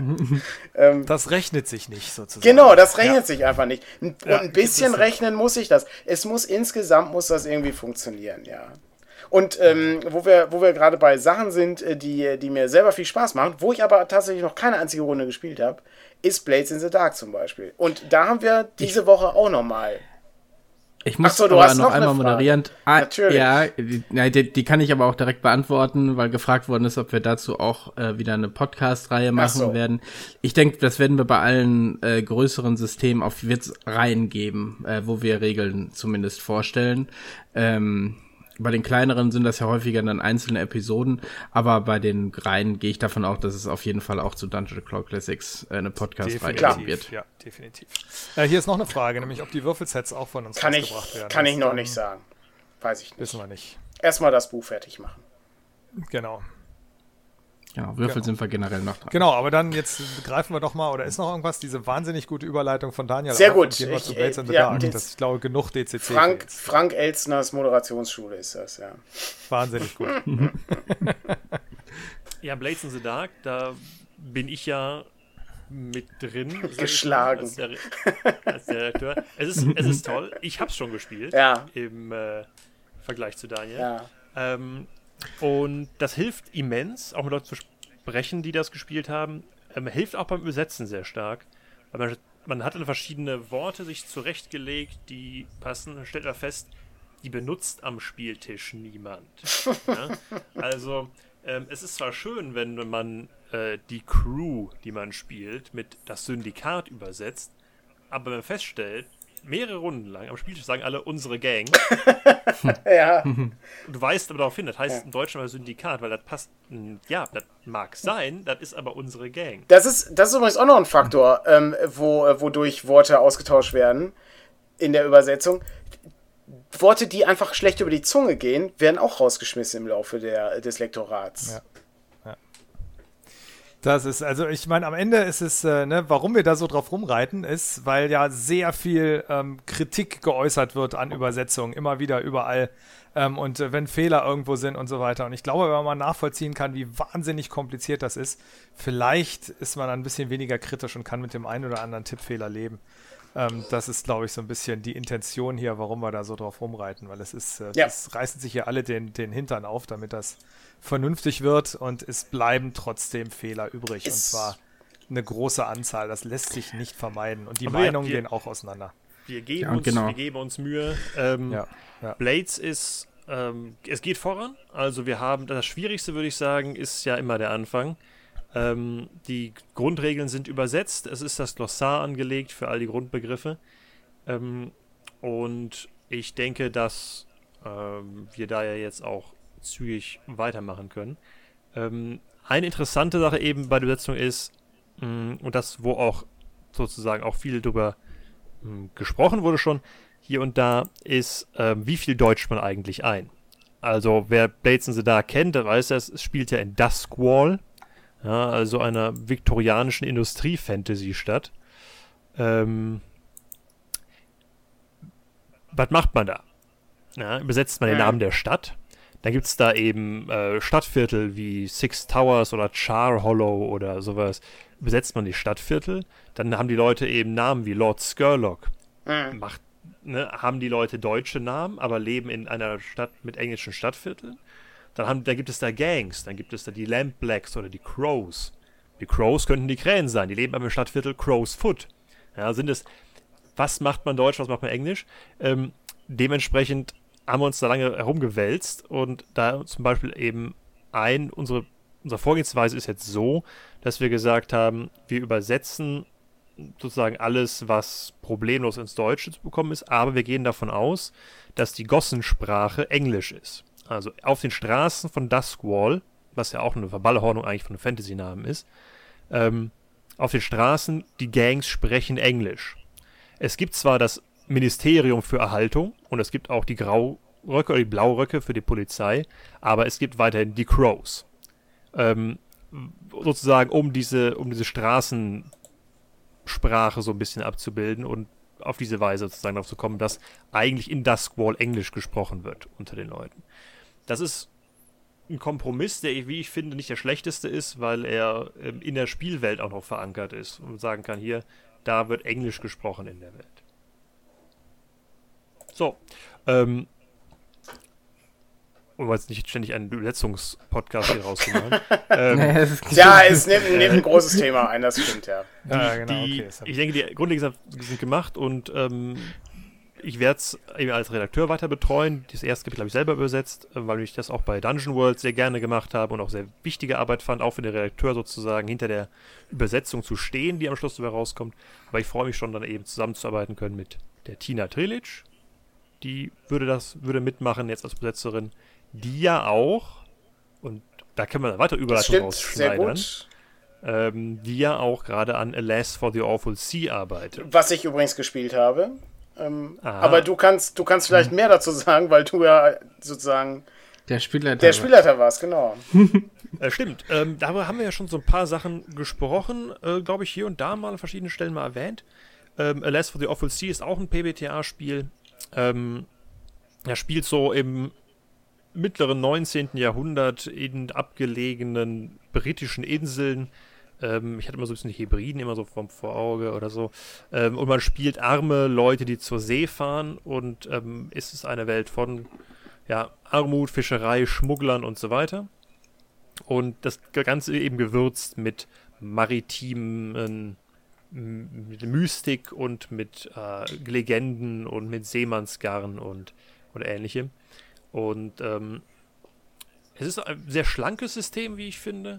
Das rechnet sich nicht sozusagen. Genau, das rechnet sich einfach nicht. Und ein bisschen rechnen muss ich das. Insgesamt muss das irgendwie funktionieren, ja. Und wo wir gerade bei Sachen sind, die mir selber viel Spaß machen, wo ich aber tatsächlich noch keine einzige Runde gespielt habe, ist Blades in the Dark zum Beispiel. Und da haben wir diese Woche auch nochmal. Ich muss aber noch einmal moderieren. Natürlich. Ja, die kann ich aber auch direkt beantworten, weil gefragt worden ist, ob wir dazu auch wieder eine Podcast-Reihe machen werden. Ich denke, das werden wir bei allen größeren Systemen wird's Reihen geben, wo wir Regeln zumindest vorstellen. Bei den kleineren sind das ja häufiger dann einzelne Episoden, aber bei den Reihen gehe ich davon aus, dass es auf jeden Fall auch zu Dungeon Crawl Classics eine Podcast-Reihe geben wird. Ja, definitiv. Hier ist noch eine Frage, nämlich ob die Würfelsets auch von uns rausgebracht werden. Kann ich noch nicht sagen. Weiß ich nicht. Wissen wir nicht. Erstmal das Buch fertig machen. Genau. Genau, Würfel sind wir generell noch dran. Genau, aber dann jetzt greifen wir doch mal, oder ist noch irgendwas, diese wahnsinnig gute Überleitung von Daniel. Sehr gut. Gehen wir zu Blades in the Dark. Das ist, glaube ich, genug DCC. Frank Elstners Moderationsschule ist das, ja. Wahnsinnig gut. Ja, Blades in the Dark, da bin ich ja mit drin. Geschlagen. Als der Redakteur. Es ist toll. Ich habe es schon gespielt. Ja. Im Vergleich zu Daniel. Ja. Und das hilft immens, auch mit Leuten zu sprechen, die das gespielt haben. Hilft auch beim Übersetzen sehr stark. Weil man hat dann verschiedene Worte sich zurechtgelegt, die passen. Dann stellt man fest, die benutzt am Spieltisch niemand. Ja? Also, es ist zwar schön, wenn man die Crew, die man spielt, mit das Syndikat übersetzt, aber wenn man feststellt, mehrere Runden lang am Spieltisch sagen alle unsere Gang. Ja. Und du weißt aber darauf hin, das heißt in Deutschland mal Syndikat, weil das passt, ja, das mag sein, das ist aber unsere Gang. Das ist übrigens auch noch ein Faktor, wodurch Worte ausgetauscht werden in der Übersetzung. Worte, die einfach schlecht über die Zunge gehen, werden auch rausgeschmissen im Laufe des Lektorats. Ja. Das ist, also ich meine, am Ende ist es, warum wir da so drauf rumreiten, ist, weil ja sehr viel Kritik geäußert wird an Übersetzungen, immer wieder, überall. Und wenn Fehler irgendwo sind und so weiter. Und ich glaube, wenn man mal nachvollziehen kann, wie wahnsinnig kompliziert das ist, vielleicht ist man ein bisschen weniger kritisch und kann mit dem einen oder anderen Tippfehler leben. Das ist, glaube ich, so ein bisschen die Intention hier, warum wir da so drauf rumreiten, weil es reißen sich hier alle den Hintern auf, damit das vernünftig wird und es bleiben trotzdem Fehler übrig und zwar eine große Anzahl. Das lässt sich nicht vermeiden und die Meinungen gehen auch auseinander. Wir geben uns Mühe. Blades ist, es geht voran. Also wir haben, das Schwierigste, würde ich sagen, ist ja immer der Anfang. Die Grundregeln sind übersetzt. Es ist das Glossar angelegt für all die Grundbegriffe. Und ich denke, dass wir da ja jetzt auch zügig weitermachen können. Eine interessante Sache eben bei der Übersetzung ist, und das, wo auch sozusagen auch viel drüber gesprochen wurde schon, hier und da, ist, wie viel deutscht man eigentlich ein. Also wer Blades in the Dark kennt, der weiß, es spielt ja in Duskwall, ja, also einer viktorianischen Industrie-Fantasy-Stadt. Was macht man da? Ja, übersetzt man den Namen der Stadt. Dann gibt es da eben Stadtviertel wie Six Towers oder Char Hollow oder sowas. Übersetzt man die Stadtviertel. Dann haben die Leute eben Namen wie Lord Scurlock. Haben die Leute deutsche Namen, aber leben in einer Stadt mit englischen Stadtvierteln. Dann gibt es da Gangs, dann gibt es da die Lampblacks oder die Crows. Die Crows könnten die Krähen sein, die leben aber im Stadtviertel Crow's Foot. Ja, was macht man Deutsch, was macht man Englisch? Dementsprechend haben wir uns da lange herumgewälzt und da zum Beispiel eben unsere Vorgehensweise ist jetzt so, dass wir gesagt haben, wir übersetzen sozusagen alles, was problemlos ins Deutsche zu bekommen ist, aber wir gehen davon aus, dass die Gossensprache Englisch ist. Also auf den Straßen von Duskwall, was ja auch eine Verballhornung eigentlich von einem Fantasy-Namen ist, auf den Straßen, die Gangs sprechen Englisch. Es gibt zwar das Ministerium für Erhaltung und es gibt auch die Grauröcke oder die Blauröcke für die Polizei, aber es gibt weiterhin die Crows. Sozusagen um diese Straßensprache so ein bisschen abzubilden und auf diese Weise sozusagen darauf zu kommen, dass eigentlich in Duskwall Englisch gesprochen wird unter den Leuten. Das ist ein Kompromiss, der, wie ich finde, nicht der schlechteste ist, weil er in der Spielwelt auch noch verankert ist und sagen kann, da wird Englisch gesprochen in der Welt. So, um jetzt nicht ständig einen Übersetzungspodcast hier rauszumachen. Es nimmt ein großes Thema ein, das stimmt, ja. Ich denke, die Grundlegenden sind gemacht und ich werde es eben als Redakteur weiter betreuen. Das erste Kapitel habe ich selber übersetzt, weil ich das auch bei Dungeon World sehr gerne gemacht habe und auch sehr wichtige Arbeit fand, auch für den Redakteur sozusagen hinter der Übersetzung zu stehen, die am Schluss dabei rauskommt. Aber ich freue mich schon, dann eben zusammenzuarbeiten können mit der Tina Trilic. Die würde mitmachen jetzt als Übersetzerin, die ja auch, und da können wir eine weitere Überleitung rausschneidern, die ja auch gerade an Alas for the Awful Sea arbeitet. Was ich übrigens gespielt habe. Aber du kannst vielleicht mehr dazu sagen, weil du ja sozusagen der Spielleiter warst, genau. Stimmt. Darüber haben wir ja schon so ein paar Sachen gesprochen, glaube ich, hier und da mal an verschiedenen Stellen mal erwähnt. Alas for the Awful Sea ist auch ein PBTA-Spiel. Er spielt so im mittleren 19. Jahrhundert in abgelegenen britischen Inseln. Ich hatte immer so ein bisschen die Hebriden immer so vor Auge oder so. Und man spielt arme Leute, die zur See fahren und es ist eine Welt von Armut, Fischerei, Schmugglern und so weiter. Und das Ganze eben gewürzt mit maritimen mit Mystik und mit Legenden und mit Seemannsgarn und ähnlichem. Und es ist ein sehr schlankes System, wie ich finde.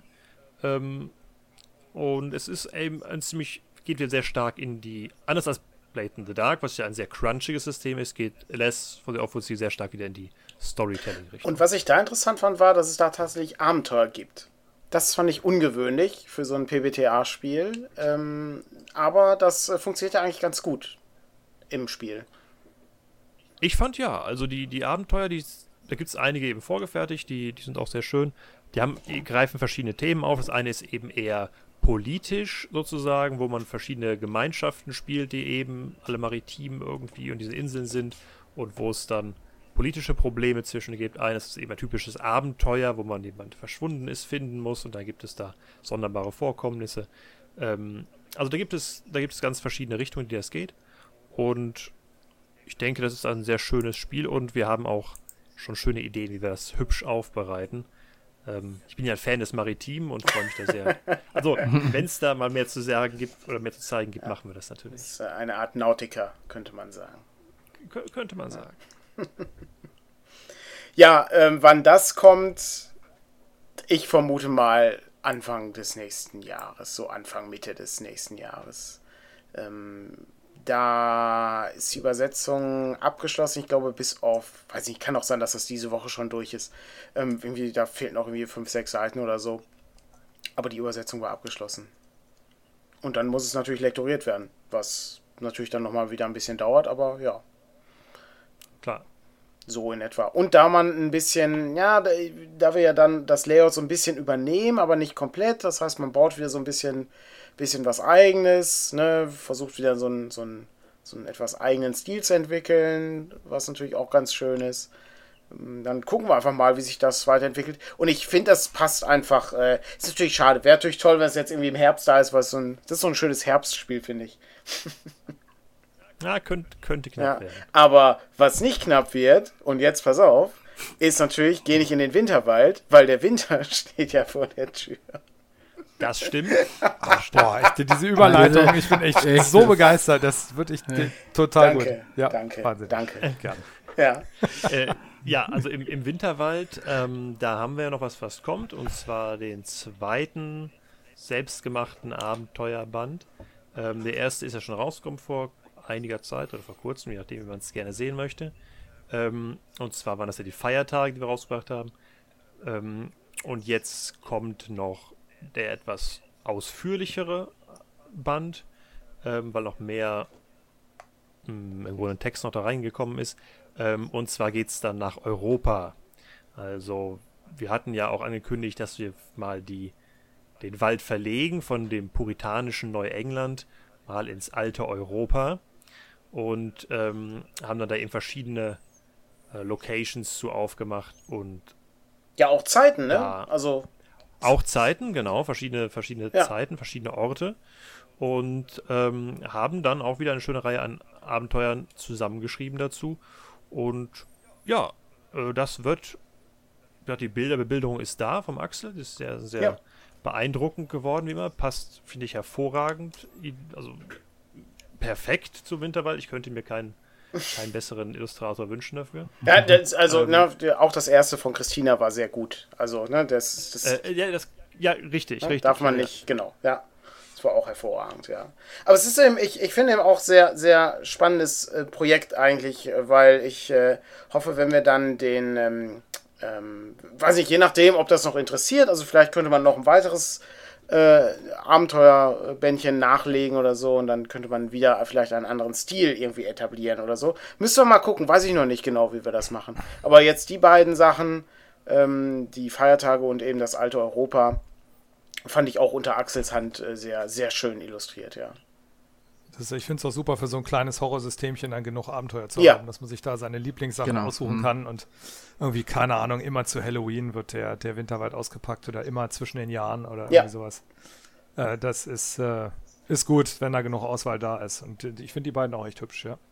Und es ist eben geht sehr stark in die, anders als Blades in the Dark, was ja ein sehr crunchiges System ist, geht Alas for the Awful Sea sehr stark wieder in die Storytelling-Richtung. Und was ich da interessant fand, war, dass es da tatsächlich Abenteuer gibt. Das fand ich ungewöhnlich für so ein PBTA-Spiel. Aber das funktioniert ja eigentlich ganz gut im Spiel. Ich fand ja, also die Abenteuer, da gibt es einige eben vorgefertigt, die sind auch sehr schön. Die greifen verschiedene Themen auf. Das eine ist eben eher politisch sozusagen, wo man verschiedene Gemeinschaften spielt, die eben alle maritim irgendwie und diese Inseln sind und wo es dann politische Probleme zwischen gibt. Eines ist eben ein typisches Abenteuer, wo man jemand verschwunden ist, finden muss und dann gibt es da sonderbare Vorkommnisse. Also da gibt es ganz verschiedene Richtungen, in die das geht Und ich denke, das ist ein sehr schönes Spiel und wir haben auch schon schöne Ideen, wie wir das hübsch aufbereiten. Ich bin ja ein Fan des Maritimen und freue mich da sehr. Also, wenn es da mal mehr zu sagen gibt oder mehr zu zeigen gibt, machen wir das natürlich. Das ist eine Art Nautiker, könnte man sagen. Könnte man sagen. Ja, wann das kommt, ich vermute mal Anfang des nächsten Jahres, so Anfang, Mitte des nächsten Jahres. Da ist die Übersetzung abgeschlossen, ich glaube bis auf, weiß nicht, kann auch sein, dass das diese Woche schon durch ist. Irgendwie, da fehlten noch irgendwie 5, 6 Seiten oder so. Aber die Übersetzung war abgeschlossen. Und dann muss es natürlich lektoriert werden, was natürlich dann nochmal wieder ein bisschen dauert, aber ja. Klar. So in etwa. Und da man ein bisschen, ja, da wir ja dann das Layout so ein bisschen übernehmen, aber nicht komplett, das heißt, man baut wieder so ein bisschen was Eigenes, ne, versucht wieder so einen etwas eigenen Stil zu entwickeln, was natürlich auch ganz schön ist. Dann gucken wir einfach mal, wie sich das weiterentwickelt. Und ich finde, das passt einfach. Ist natürlich schade. Wäre natürlich toll, wenn es jetzt irgendwie im Herbst da ist, weil das ist so ein schönes Herbstspiel, finde ich. Ja, könnte knapp werden. Aber was nicht knapp wird, und jetzt pass auf, ist natürlich, geh nicht in den Winterwald, weil der Winter steht ja vor der Tür. Das stimmt. Boah, diese Überleitung, ich bin echt so begeistert, das wird echt total gut. Ja, danke. Gerne. Ja. Ja, also im Winterwald, da haben wir ja noch was kommt, und zwar den zweiten selbstgemachten Abenteuerband. Der erste ist ja schon rausgekommen vor einiger Zeit oder vor kurzem, je nachdem, wie man es gerne sehen möchte. Und zwar waren das ja die Feiertage, die wir rausgebracht haben. Und jetzt kommt noch der etwas ausführlichere Band, weil noch mehr irgendwo ein Text noch da reingekommen ist. Und zwar geht es dann nach Europa. Also wir hatten ja auch angekündigt, dass wir mal den Wald verlegen von dem puritanischen Neuengland mal ins alte Europa und haben dann da eben verschiedene Locations zu aufgemacht und ja, auch Zeiten, ne? Also auch Zeiten, genau, verschiedene Zeiten, verschiedene Orte und haben dann auch wieder eine schöne Reihe an Abenteuern zusammengeschrieben dazu. Und ja, die Bilderbebilderung ist da vom Axel, das ist sehr, sehr beeindruckend geworden, wie immer. Passt, finde ich, hervorragend, also perfekt zum Winterwald. Ich könnte mir keinen besseren Illustrator wünschen dafür. Ja, auch das erste von Christina war sehr gut. Also, ne, richtig. Darf man nicht, genau, ja. Das war auch hervorragend, ja. Aber es ist eben, ich finde eben auch sehr, sehr spannendes Projekt eigentlich, weil ich hoffe, wenn wir dann den, weiß nicht, je nachdem, ob das noch interessiert, also vielleicht könnte man noch ein weiteres Abenteuerbändchen nachlegen oder so und dann könnte man wieder vielleicht einen anderen Stil irgendwie etablieren oder so. Müssen wir mal gucken, weiß ich noch nicht genau, wie wir das machen. Aber jetzt die beiden Sachen, die Feiertage und eben das alte Europa, fand ich auch unter Axels Hand sehr, sehr schön illustriert, ja. Ich finde es auch super, für so ein kleines Horrorsystemchen dann genug Abenteuer zu haben, dass man sich da seine Lieblingssachen aussuchen kann und irgendwie, keine Ahnung, immer zu Halloween wird der Winterwald ausgepackt oder immer zwischen den Jahren oder irgendwie sowas. Das ist gut, wenn da genug Auswahl da ist und ich finde die beiden auch echt hübsch, ja.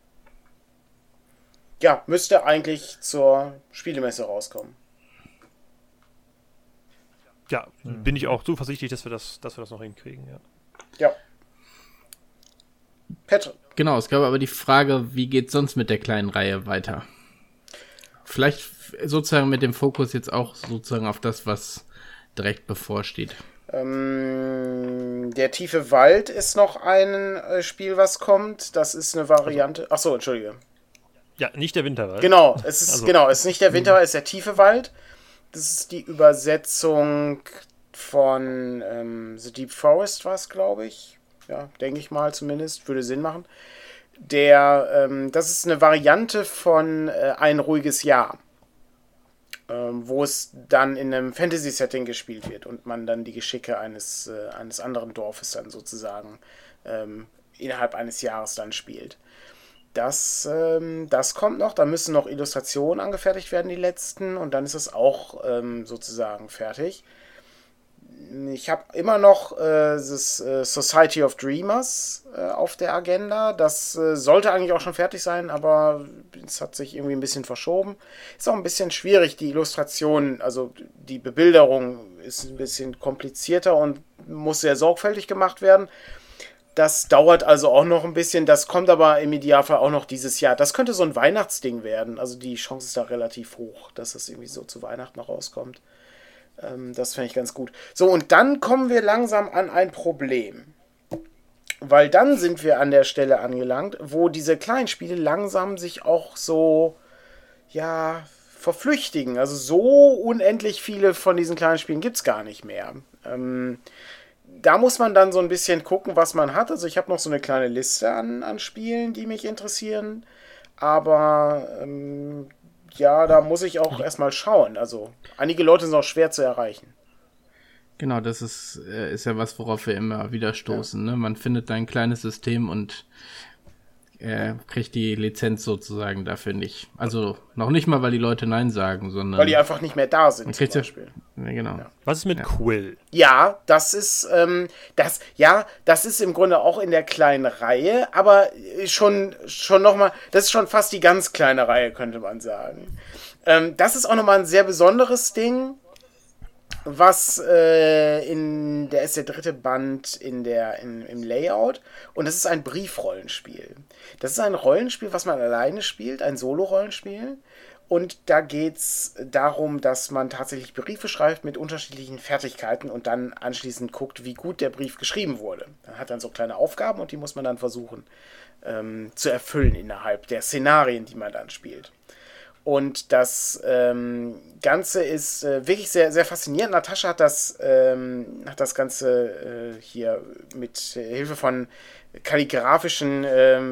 Ja, müsste eigentlich zur Spielemesse rauskommen. Ja, bin ich auch zuversichtlich, dass wir das noch hinkriegen, ja. Ja. Petra. Genau, es gab aber die Frage, wie geht sonst mit der kleinen Reihe weiter? Vielleicht sozusagen mit dem Fokus jetzt auch sozusagen auf das, was direkt bevorsteht. Der tiefe Wald ist noch ein Spiel, was kommt. Das ist eine Variante. Achso, entschuldige. Ja, nicht der Winterwald. Genau, es ist nicht der Winterwald, es ist der tiefe Wald. Das ist die Übersetzung von The Deep Forest, war es, glaube ich. Ja, denke ich mal zumindest. Würde Sinn machen. Das ist eine Variante von Ein ruhiges Jahr, wo es dann in einem Fantasy-Setting gespielt wird und man dann die Geschicke eines anderen Dorfes dann sozusagen innerhalb eines Jahres dann spielt. Das kommt noch, da müssen noch Illustrationen angefertigt werden, die letzten, und dann ist es auch sozusagen fertig. Ich habe immer noch das Society of Dreamers auf der Agenda. Das sollte eigentlich auch schon fertig sein, aber es hat sich irgendwie ein bisschen verschoben. Ist auch ein bisschen schwierig, die Illustration, also die Bebilderung ist ein bisschen komplizierter und muss sehr sorgfältig gemacht werden. Das dauert also auch noch ein bisschen. Das kommt aber im Idealfall auch noch dieses Jahr. Das könnte so ein Weihnachtsding werden. Also die Chance ist da relativ hoch, dass das irgendwie so zu Weihnachten noch rauskommt. Das fände ich ganz gut. So, und dann kommen wir langsam an ein Problem. Weil dann sind wir an der Stelle angelangt, wo diese kleinen Spiele langsam sich auch so, ja, verflüchtigen. Also so unendlich viele von diesen kleinen Spielen gibt es gar nicht mehr. Da muss man dann so ein bisschen gucken, was man hat. Also ich habe noch so eine kleine Liste an Spielen, die mich interessieren. Aber ja, da muss ich auch erstmal schauen. Also einige Leute sind auch schwer zu erreichen. Genau, das ist ja was, worauf wir immer wieder stoßen. Ja. Ne? Man findet da ein kleines System und kriegt die Lizenz sozusagen dafür nicht. Also noch nicht mal, weil die Leute Nein sagen, sondern... Weil die einfach nicht mehr da sind, zum Beispiel. Ja, genau. Ja. Was ist mit Quill? Ja, das ist im Grunde auch in der kleinen Reihe, aber schon nochmal, das ist schon fast die ganz kleine Reihe, könnte man sagen. Das ist auch nochmal ein sehr besonderes Ding, was der ist der 3. Band im Layout, und das ist ein Briefrollenspiel. Das ist ein Rollenspiel, was man alleine spielt, ein Solo-Rollenspiel, und da geht es darum, dass man tatsächlich Briefe schreibt mit unterschiedlichen Fertigkeiten und dann anschließend guckt, wie gut der Brief geschrieben wurde. Man hat dann so kleine Aufgaben und die muss man dann versuchen zu erfüllen innerhalb der Szenarien, die man dann spielt. Und das Ganze ist wirklich sehr, sehr faszinierend. Natascha hat das Ganze hier mit Hilfe von kalligraphischen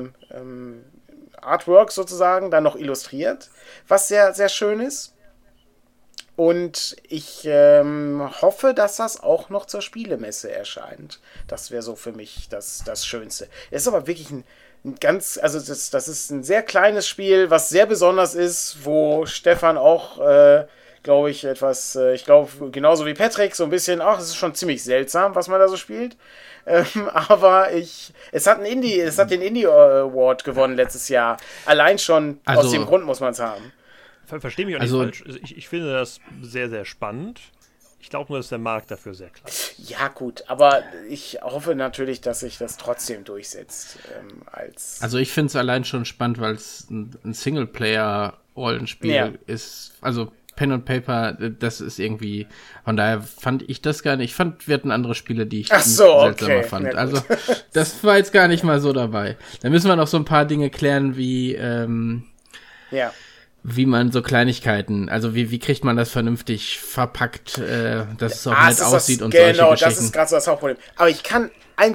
Artwork sozusagen dann noch illustriert, was sehr, sehr schön ist. Und ich hoffe, dass das auch noch zur Spielemesse erscheint. Das wäre so für mich das Schönste. Es ist aber wirklich das ist ein sehr kleines Spiel, was sehr besonders ist, wo Stefan auch, glaube ich, genauso wie Patrick, so ein bisschen, es ist schon ziemlich seltsam, was man da so spielt. Aber es hat den Indie Award gewonnen letztes Jahr. Allein schon aus dem Grund muss man es haben. Verstehe mich auch nicht falsch. Ich finde das sehr, sehr spannend. Ich glaube nur, dass der Markt dafür sehr klein ist. Ja, gut, aber ich hoffe natürlich, dass sich das trotzdem durchsetzt. Also ich finde es allein schon spannend, weil es ein Singleplayer-Rollenspiel ist. Also Pen and Paper, das ist irgendwie, von daher fand ich das gar nicht. Wir hatten andere Spiele, die ich seltsamer fand. Ja, also das war jetzt gar nicht mal so dabei. Da müssen wir noch so ein paar Dinge klären, wie wie man so Kleinigkeiten, also wie kriegt man das vernünftig verpackt, dass es auch nett aussieht und solche Geschichten. Genau, das ist gerade so das Hauptproblem. Aber ich kann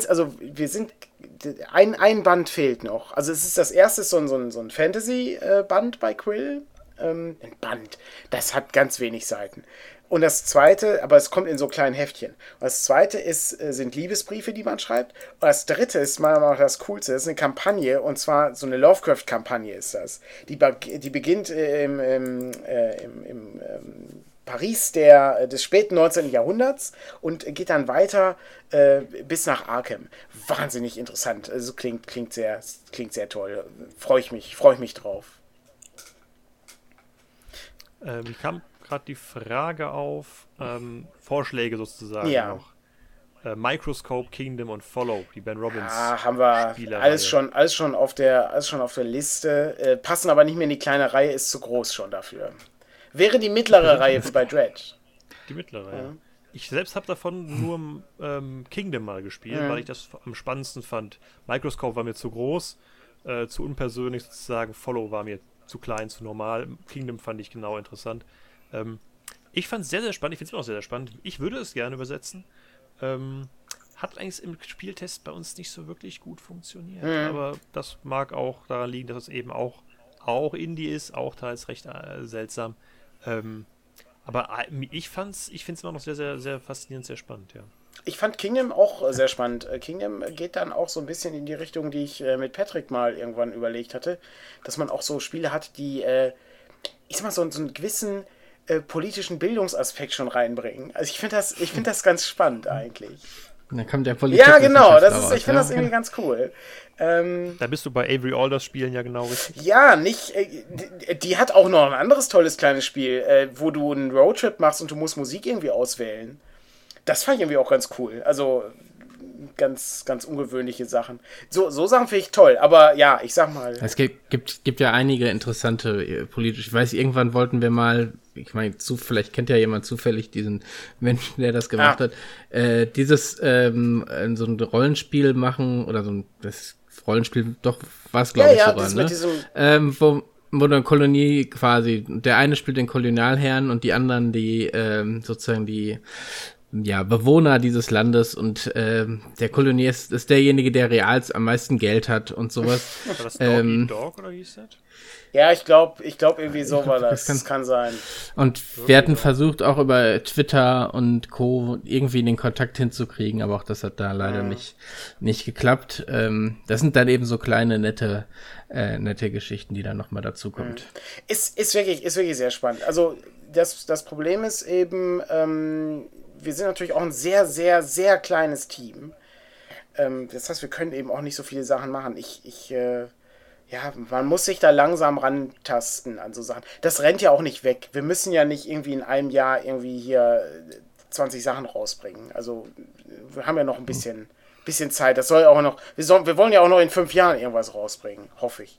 ein Band fehlt noch. Also es ist das erste, so ein Fantasy-Band bei Quill. Ein Band, das hat ganz wenig Seiten. Und das zweite, aber es kommt in so kleinen Heftchen. Und das zweite sind Liebesbriefe, die man schreibt. Und das dritte ist meiner Meinung nach das Coolste, das ist eine Kampagne, und zwar so eine Lovecraft-Kampagne ist das. Die beginnt im Paris des späten 19. Jahrhunderts und geht dann weiter bis nach Arkham. Wahnsinnig interessant. Also klingt sehr toll. Freue ich mich drauf. Ich kam gerade die Frage auf, Vorschläge sozusagen noch. Microscope, Kingdom und Follow, die Ben Robbins. Ja, haben wir alles schon auf der Liste. Passen aber nicht mehr in die kleine Reihe, ist zu groß schon dafür. Wäre die mittlere Reihe bei Dread. Die mittlere Reihe. Ja. Ich selbst habe davon nur Kingdom mal gespielt, weil ich das am spannendsten fand. Microscope war mir zu groß, zu unpersönlich sozusagen. Follow war mir zu klein, zu normal. Kingdom fand ich genau interessant. Ich fand es sehr, sehr spannend. Ich finde es immer noch sehr, sehr spannend. Ich würde es gerne übersetzen. Hat eigentlich im Spieltest bei uns nicht so wirklich gut funktioniert. Aber das mag auch daran liegen, dass es eben auch Indie ist, auch teils recht seltsam. Aber ich finde es immer noch sehr, sehr, sehr faszinierend, sehr spannend, ja. Ich fand Kingdom auch sehr spannend. Kingdom geht dann auch so ein bisschen in die Richtung, die ich mit Patrick mal irgendwann überlegt hatte, dass man auch so Spiele hat, die, ich sag mal, so einen gewissen politischen Bildungsaspekt schon reinbringen. Also ich finde das ganz spannend eigentlich. Da kommt der Politik. Ja, genau, ich finde das irgendwie ganz cool. Da bist du bei Avery Alders Spielen ja genau richtig. Ja, die hat auch noch ein anderes tolles kleines Spiel, wo du einen Roadtrip machst und du musst Musik irgendwie auswählen. Das fand ich irgendwie auch ganz cool. Also ganz, ganz ungewöhnliche Sachen. So Sachen finde ich toll, aber ja, ich sag mal. Es gibt ja einige interessante politische. Ich weiß, irgendwann wollten wir mal, ich meine, vielleicht kennt ja jemand zufällig diesen Menschen, der das gemacht hat, dieses so ein Rollenspiel machen oder das Rollenspiel, doch was glaube ich sogar, ne? Wo eine Kolonie quasi, der eine spielt den Kolonialherrn und die anderen die sozusagen die Bewohner dieses Landes und der Kolonier ist derjenige, der real am meisten Geld hat und sowas. War das Dog oder hieß das? Ja, ich glaube irgendwie so war das. Das kann sein. Und wir hatten versucht, auch über Twitter und Co. irgendwie den Kontakt hinzukriegen, aber auch das hat da leider nicht geklappt. Das sind dann eben so kleine, nette Geschichten, die dann nochmal dazu kommt. Ist wirklich sehr spannend. Also das Problem ist eben, wir sind natürlich auch ein sehr, sehr, sehr kleines Team. Das heißt, wir können eben auch nicht so viele Sachen machen. Man muss sich da langsam rantasten an so Sachen. Das rennt ja auch nicht weg. Wir müssen ja nicht irgendwie in einem Jahr irgendwie hier 20 Sachen rausbringen. Also wir haben ja noch ein bisschen Zeit. Das soll auch noch. Wir wollen ja auch noch in 5 Jahren irgendwas rausbringen, hoffe ich.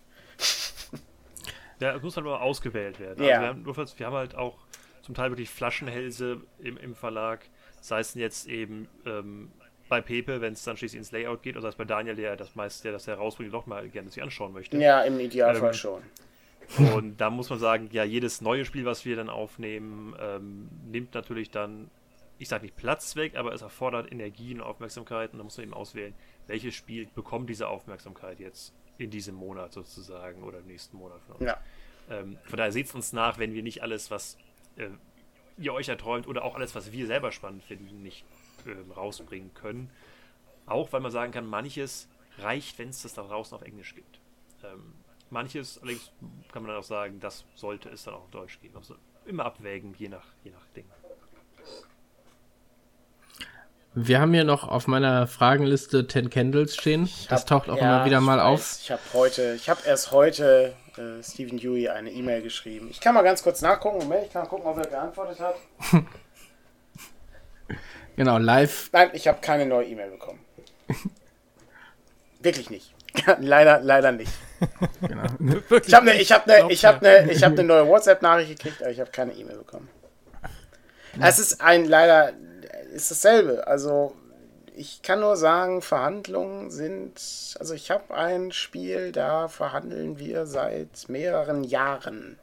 Ja, es muss halt nur ausgewählt werden. Ja. Also wir haben halt auch zum Teil wirklich Flaschenhälse im Verlag, sei es jetzt eben bei Pepe, wenn es dann schließlich ins Layout geht, oder sei es bei Daniel, der das meiste, das er rausbringt, doch mal gerne sich anschauen möchte. Ja, im Idealfall schon. Und da muss man sagen, ja, jedes neue Spiel, was wir dann aufnehmen, nimmt natürlich dann, ich sage nicht Platz weg, aber es erfordert Energie und Aufmerksamkeit und da muss man eben auswählen, welches Spiel bekommt diese Aufmerksamkeit jetzt in diesem Monat sozusagen oder im nächsten Monat von uns. Ja. Von daher seht es uns nach, wenn wir nicht alles, was ihr euch erträumt oder auch alles, was wir selber spannend finden, nicht rausbringen können. Auch weil man sagen kann, manches reicht, wenn es das da draußen auf Englisch gibt. Manches allerdings kann man dann auch sagen, das sollte es dann auch auf Deutsch geben. Also immer abwägen, je nach Ding. Wir haben hier noch auf meiner Fragenliste 10 Candles stehen. Das taucht auch immer wieder mal auf. Ich habe erst heute Stephen Dewey eine E-Mail geschrieben. Ich kann mal ganz kurz nachgucken. Moment, ich kann gucken, ob er geantwortet hat. Genau, live. Nein, ich habe keine neue E-Mail bekommen. Wirklich nicht. leider nicht. Genau. Ich habe eine neue WhatsApp-Nachricht gekriegt, aber ich habe keine E-Mail bekommen. Es ist ist dasselbe. Also ich kann nur sagen, Verhandlungen sind, also ich habe ein Spiel, da verhandeln wir seit mehreren Jahren.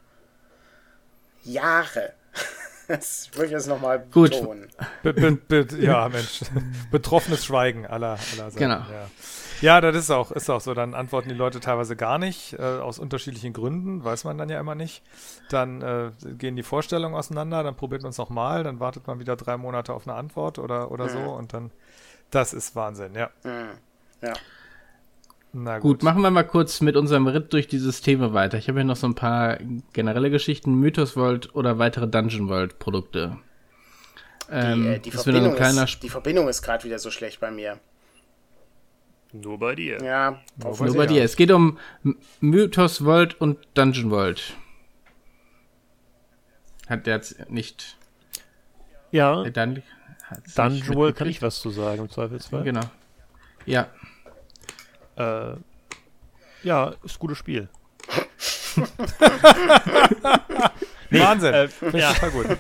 Das würde ich jetzt nochmal betonen. Ja, Mensch. Betroffenes Schweigen aller Seiten. Genau. Ja, das ist auch so. Dann antworten die Leute teilweise gar nicht, aus unterschiedlichen Gründen, weiß man dann ja immer nicht. Dann gehen die Vorstellungen auseinander, dann probiert man es nochmal, dann wartet man wieder 3 Monate auf eine Antwort oder so und dann, das ist Wahnsinn, ja. Ja. Na gut, machen wir mal kurz mit unserem Ritt durch die Systeme weiter. Ich habe hier noch so ein paar generelle Geschichten, Mythos World oder weitere Dungeon World Produkte. Die Verbindung ist gerade wieder so schlecht bei mir. Nur bei dir. Ja, nur bei dir. Es geht um Mythos World und Dungeon World. Hat der jetzt nicht... Ja, Dungeon World kann ich was zu sagen, im Zweifelsfall. Genau. Ja. Ja, ist ein gutes Spiel. Wahnsinn. Ja, total gut.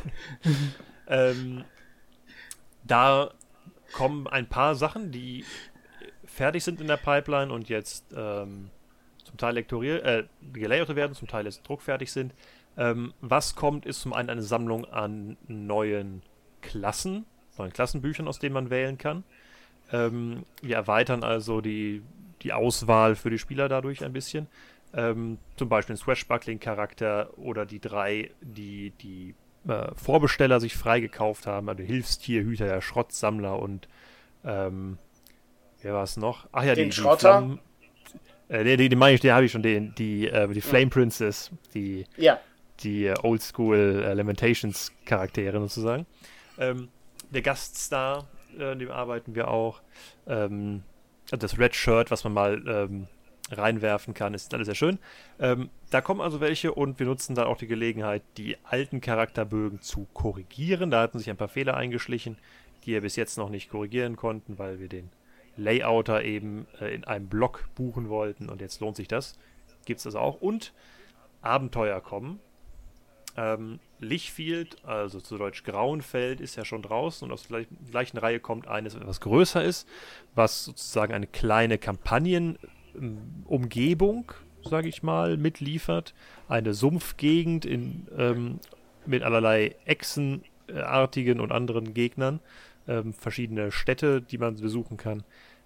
Da kommen ein paar Sachen, die fertig sind in der Pipeline und jetzt zum Teil gelayoutet werden, zum Teil jetzt druckfertig sind. Was kommt, ist zum einen eine Sammlung an neuen Klassenbüchern, aus denen man wählen kann. Wir erweitern also die Auswahl für die Spieler dadurch ein bisschen. Zum Beispiel den Swashbuckling-Charakter oder die 3, die Vorbesteller sich freigekauft haben, also Hilfstierhüter, der Schrottsammler und wer war es noch? Ach ja, den Schrotter. Die meine ich, die habe ich schon, die Flame Princess, die die Oldschool Lamentations-Charaktere sozusagen. Der Gaststar, in dem arbeiten wir auch. Das Red Shirt, was man mal reinwerfen kann, ist alles sehr schön. Da kommen also welche und wir nutzen dann auch die Gelegenheit, die alten Charakterbögen zu korrigieren. Da hatten sich ein paar Fehler eingeschlichen, die wir bis jetzt noch nicht korrigieren konnten, weil wir den Layouter eben in einem Block buchen wollten und jetzt lohnt sich das. Gibt es das auch. Und Abenteuer kommen. Lichfield, also zu Deutsch Grauenfeld, ist ja schon draußen und aus der gleichen Reihe kommt eines, was etwas größer ist, was sozusagen eine kleine Kampagnenumgebung, sage ich mal, mitliefert. Eine Sumpfgegend mit allerlei Echsenartigen und anderen Gegnern. Verschiedene Städte, die man besuchen kann.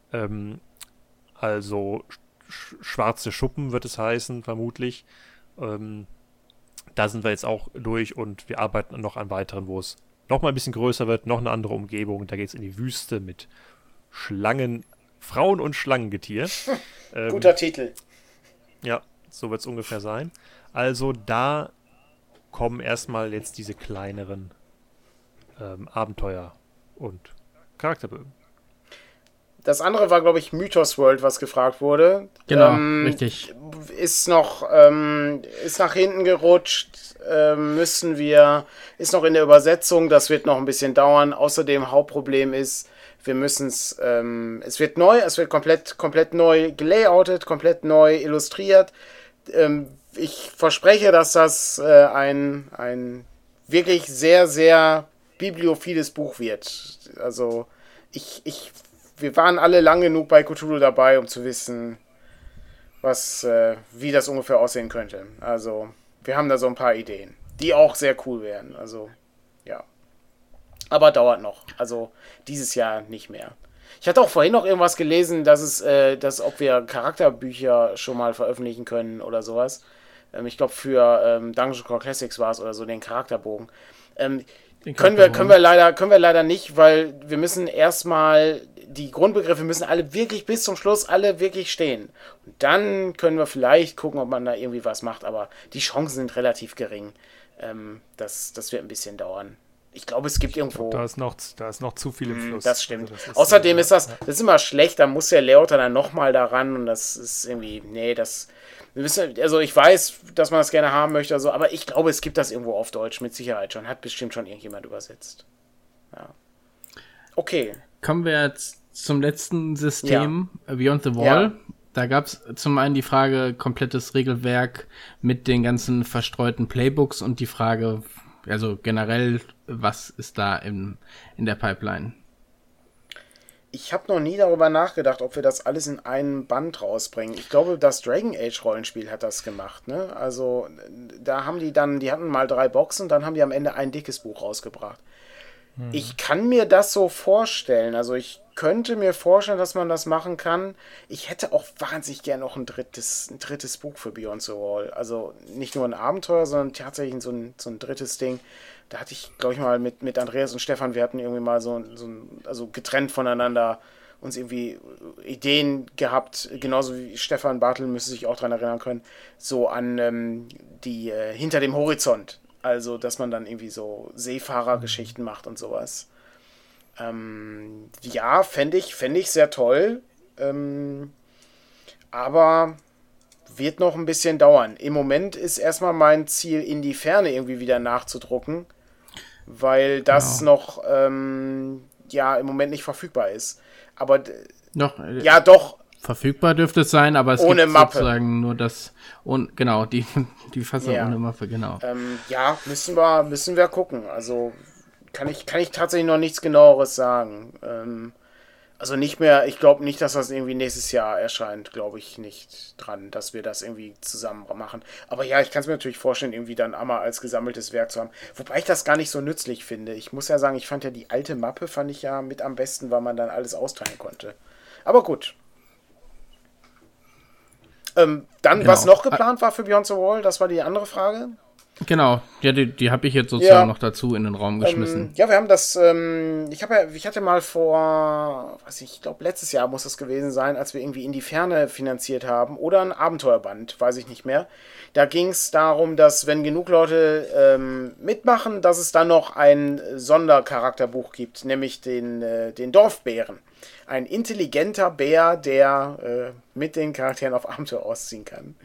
Also schwarze Schuppen wird es heißen, vermutlich. Da sind wir jetzt auch durch und wir arbeiten noch an weiteren, wo es noch mal ein bisschen größer wird, noch eine andere Umgebung. Da geht es in die Wüste mit Schlangen, Frauen und Schlangengetier. Guter Titel. Ja, so wird es ungefähr sein. Also da kommen erstmal jetzt diese kleineren Abenteuer und Charakterbögen. Das andere war, glaube ich, Mythos World, was gefragt wurde. Genau, richtig. Ist nach hinten gerutscht, ist noch in der Übersetzung, das wird noch ein bisschen dauern. Außerdem, Hauptproblem ist, es wird komplett neu gelayoutet, komplett neu illustriert. Ich verspreche, dass das ein wirklich sehr, sehr bibliophiles Buch wird. Also, wir waren alle lang genug bei Cthulhu dabei, um zu wissen, wie das ungefähr aussehen könnte. Also, wir haben da so ein paar Ideen, die auch sehr cool wären. Also, ja. Aber dauert noch. Also, dieses Jahr nicht mehr. Ich hatte auch vorhin noch irgendwas gelesen, dass ob wir Charakterbücher schon mal veröffentlichen können oder sowas. Ich glaube, für Dungeon Core Classics war es oder so, den Charakterbogen. Können wir leider nicht, weil wir müssen erstmal, die Grundbegriffe müssen alle wirklich bis zum Schluss alle wirklich stehen. Und dann können wir vielleicht gucken, ob man da irgendwie was macht, aber die Chancen sind relativ gering. Das wird ein bisschen dauern. Ich glaube, es gibt irgendwo... Da ist noch zu viel im Fluss. Das stimmt. Also außerdem ist das ist immer schlecht, da muss der Layouter dann nochmal daran und das ist irgendwie, also ich weiß, dass man das gerne haben möchte, also, aber ich glaube, es gibt das irgendwo auf Deutsch, mit Sicherheit schon. Hat bestimmt schon irgendjemand übersetzt. Ja. Okay. Kommen wir jetzt zum letzten System, Beyond the Wall. Ja. Da gab es zum einen die Frage, komplettes Regelwerk mit den ganzen verstreuten Playbooks und die Frage, also generell, was ist da in der Pipeline? Ich habe noch nie darüber nachgedacht, ob wir das alles in einen Band rausbringen. Ich glaube, das Dragon Age Rollenspiel hat das gemacht, ne? Also, da haben die hatten mal 3 Boxen, dann haben die am Ende ein dickes Buch rausgebracht. Ich kann mir das so vorstellen. Also, ich könnte mir vorstellen, dass man das machen kann. Ich hätte auch wahnsinnig gern noch ein drittes Buch für Beyond the Wall. Also, nicht nur ein Abenteuer, sondern tatsächlich so ein drittes Ding. Da hatte ich, glaube ich, mal mit Andreas und Stefan, wir hatten irgendwie mal also getrennt voneinander uns irgendwie Ideen gehabt, genauso wie Stefan Bartel müsste sich auch daran erinnern können, so an die Hinter dem Horizont. Also, dass man dann irgendwie so Seefahrergeschichten macht und sowas. Ja, fände ich sehr toll. Aber wird noch ein bisschen dauern. Im Moment ist erstmal mein Ziel, in die Ferne irgendwie wieder nachzudrucken, weil das noch im Moment nicht verfügbar ist. Aber doch. Verfügbar dürfte es sein, aber es ohne gibt Mappe. Sozusagen nur das und genau die Fassung ohne Mappe, genau. Müssen wir gucken. Also kann ich tatsächlich noch nichts Genaueres sagen. Also nicht mehr, ich glaube nicht, dass das irgendwie nächstes Jahr erscheint, glaube ich nicht dran, dass wir das irgendwie zusammen machen. Aber ja, ich kann es mir natürlich vorstellen, irgendwie dann einmal als gesammeltes Werk zu haben. Wobei ich das gar nicht so nützlich finde. Ich muss ja sagen, ich fand ja die alte Mappe, fand ich ja mit am besten, weil man dann alles austeilen konnte. Aber gut. Dann, genau. Was noch geplant war für Beyond the Wall, das war die andere Frage. Genau, ja, die habe ich jetzt sozusagen noch dazu in den Raum geschmissen. Ja, wir haben das, ich hatte mal vor, ich glaube letztes Jahr muss das gewesen sein, als wir irgendwie In die Ferne finanziert haben oder ein Abenteuerband, weiß ich nicht mehr. Da ging es darum, dass wenn genug Leute mitmachen, dass es dann noch ein Sondercharakterbuch gibt, nämlich den Dorfbären. Ein intelligenter Bär, der mit den Charakteren auf Abenteuer ausziehen kann.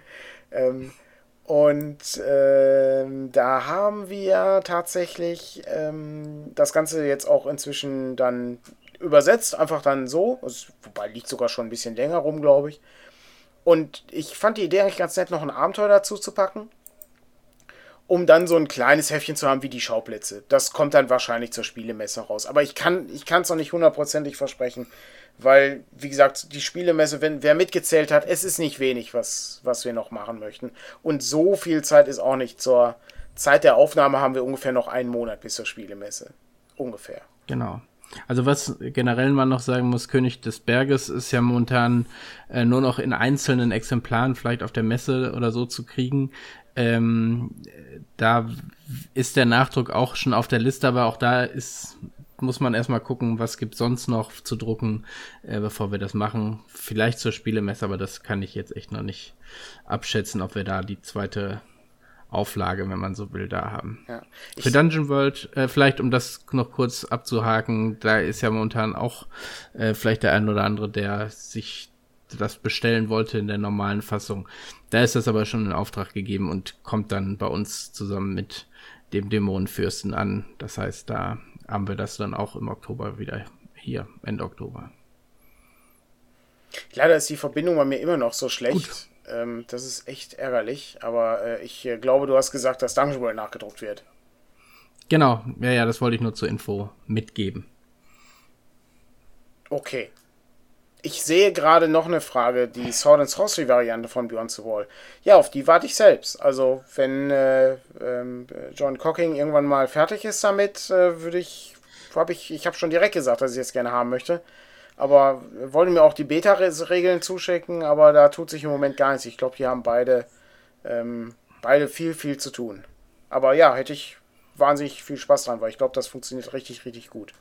Da haben wir tatsächlich das Ganze jetzt auch inzwischen dann übersetzt, einfach dann so. Wobei liegt sogar schon ein bisschen länger rum, glaube ich. Und ich fand die Idee eigentlich ganz nett, noch ein Abenteuer dazu zu packen, um dann so ein kleines Heftchen zu haben wie die Schauplätze. Das kommt dann wahrscheinlich zur Spielemesse raus. Aber ich kann es noch nicht hundertprozentig versprechen, weil, wie gesagt, die Spielemesse, wer mitgezählt hat, es ist nicht wenig, was wir noch machen möchten. Und so viel Zeit ist auch nicht. Zur Zeit der Aufnahme haben wir ungefähr noch einen Monat bis zur Spielemesse. Ungefähr. Genau. Also was generell man noch sagen muss, König des Berges ist ja momentan nur noch in einzelnen Exemplaren vielleicht auf der Messe oder so zu kriegen. Da ist der Nachdruck auch schon auf der Liste, aber auch da muss man erstmal gucken, was gibt sonst noch zu drucken, bevor wir das machen. Vielleicht zur Spielemesse, aber das kann ich jetzt echt noch nicht abschätzen, ob wir da die zweite Auflage, wenn man so will, da haben. Ja. Für Dungeon World, vielleicht um das noch kurz abzuhaken, da ist ja momentan auch vielleicht der ein oder andere, der sich das bestellen wollte in der normalen Fassung. Da ist das aber schon in Auftrag gegeben und kommt dann bei uns zusammen mit dem Dämonenfürsten an. Das heißt, da haben wir das dann auch im Oktober wieder hier, Ende Oktober. Leider ist die Verbindung bei mir immer noch so schlecht. Das ist echt ärgerlich, aber ich glaube, du hast gesagt, dass Dungeon World nachgedruckt wird. Genau, ja, das wollte ich nur zur Info mitgeben. Okay. Ich sehe gerade noch eine Frage, die Sword and Sorcery Variante von Beyond the Wall. Ja, auf die warte ich selbst. Also, wenn John Cocking irgendwann mal fertig ist damit, ich habe schon direkt gesagt, dass ich es gerne haben möchte. Aber wollte mir auch die Beta-Regeln zuschicken, aber da tut sich im Moment gar nichts. Ich glaube, die haben beide viel, viel zu tun. Aber ja, hätte ich wahnsinnig viel Spaß dran, weil ich glaube, das funktioniert richtig, richtig gut.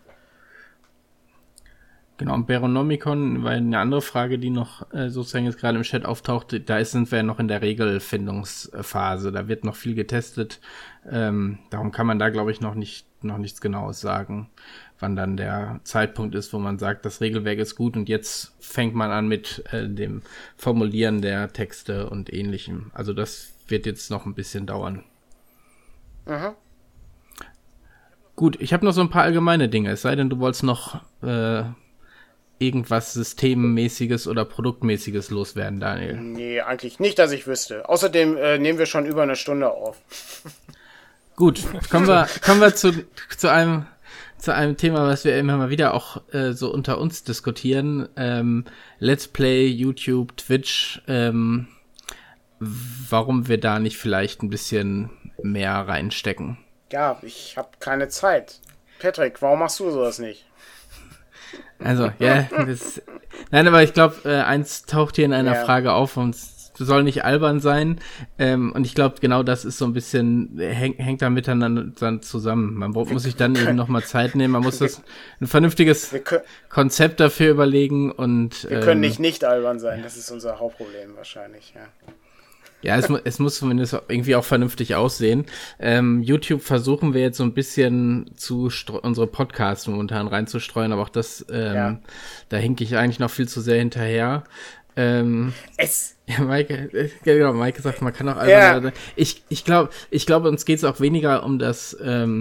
Genau, und Baronomicon war eine andere Frage, die noch sozusagen jetzt gerade im Chat auftauchte. Sind wir noch in der Regelfindungsphase. Da wird noch viel getestet. Darum kann man da, glaube ich, noch nichts Genaues sagen, wann dann der Zeitpunkt ist, wo man sagt, das Regelwerk ist gut und jetzt fängt man an mit dem Formulieren der Texte und Ähnlichem. Also das wird jetzt noch ein bisschen dauern. Mhm. Gut, ich habe noch so ein paar allgemeine Dinge. Es sei denn, du wolltest noch irgendwas Systemmäßiges oder Produktmäßiges loswerden, Daniel? Nee, eigentlich nicht, dass ich wüsste. Außerdem nehmen wir schon über eine Stunde auf. Gut, kommen wir zu einem Thema, was wir immer mal wieder auch so unter uns diskutieren. Let's Play, YouTube, Twitch. Warum wir da nicht vielleicht ein bisschen mehr reinstecken? Ja, ich habe keine Zeit. Patrick, warum machst du sowas nicht? Also, ja, nein, aber ich glaube, eins taucht hier in einer Frage auf und es soll nicht albern sein. Und ich glaube, genau das ist so ein bisschen, hängt da miteinander dann zusammen. Man muss sich dann eben nochmal Zeit nehmen, man muss ein vernünftiges Konzept dafür überlegen und wir können nicht albern sein, das ist unser Hauptproblem wahrscheinlich, ja. Ja, es muss zumindest irgendwie auch vernünftig aussehen. YouTube versuchen wir jetzt so ein bisschen unsere Podcasts momentan reinzustreuen, aber auch das, da hinke ich eigentlich noch viel zu sehr hinterher. Ja, Maike sagt, man kann auch albern. Ich glaube, uns geht es auch weniger um das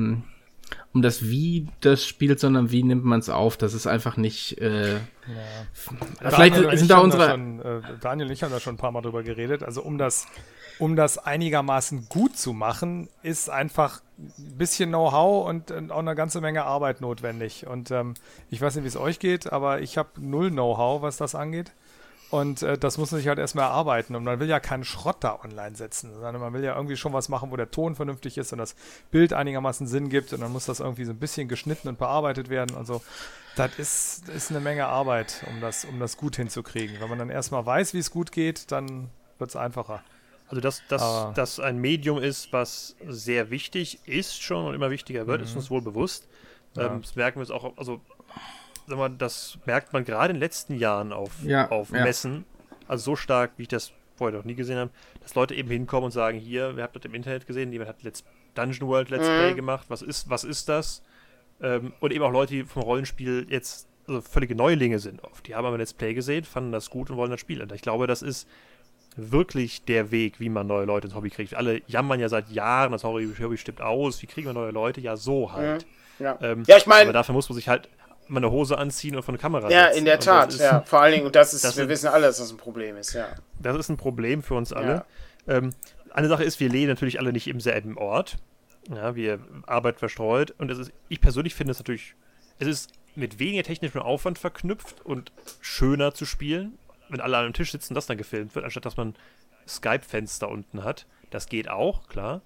wie das spielt, sondern wie nimmt man es auf. Das ist einfach nicht. Vielleicht sind da unsere. Daniel und ich haben da schon ein paar Mal drüber geredet. Also um das einigermaßen gut zu machen, ist einfach ein bisschen Know-how und auch eine ganze Menge Arbeit notwendig. Und ich weiß nicht, wie es euch geht, aber ich habe null Know-how, was das angeht. Und das muss man sich halt erstmal erarbeiten. Und man will ja keinen Schrott da online setzen, sondern man will ja irgendwie schon was machen, wo der Ton vernünftig ist und das Bild einigermaßen Sinn gibt. Und dann muss das irgendwie so ein bisschen geschnitten und bearbeitet werden. Also das ist eine Menge Arbeit, um das gut hinzukriegen. Wenn man dann erstmal weiß, wie es gut geht, dann wird es einfacher. Also, dass ein Medium ist, was sehr wichtig ist schon und immer wichtiger wird, ist uns wohl bewusst. Das merken wir jetzt auch, also, sagen wir, das merkt man gerade in den letzten Jahren auf Messen, also so stark, wie ich das vorher noch nie gesehen habe, dass Leute eben hinkommen und sagen, hier, wir habt das im Internet gesehen, jemand hat Dungeon World Let's Play gemacht, was ist das? Und eben auch Leute, die vom Rollenspiel jetzt also völlige Neulinge sind oft. Die haben aber Let's Play gesehen, fanden das gut und wollen das spielen. Und ich glaube, das ist wirklich der Weg, wie man neue Leute ins Hobby kriegt. Alle jammern ja seit Jahren, das Hobby stirbt aus, wie kriegen wir neue Leute? Ja, so halt. Ja, ich meine... Aber dafür muss man sich halt mal eine Hose anziehen und von der Kamera setzen. Ja, in der Tat, vor allen Dingen, und wir wissen alle, dass das ein Problem ist, ja. Das ist ein Problem für uns alle. Ja. Eine Sache ist, wir leben natürlich alle nicht im selben Ort. Ja, wir Arbeit verstreut. Und ich persönlich finde es natürlich, es ist mit weniger technischem Aufwand verknüpft und schöner zu spielen, wenn alle an einem Tisch sitzen und das dann gefilmt wird, anstatt dass man Skype-Fenster unten hat. Das geht auch, klar.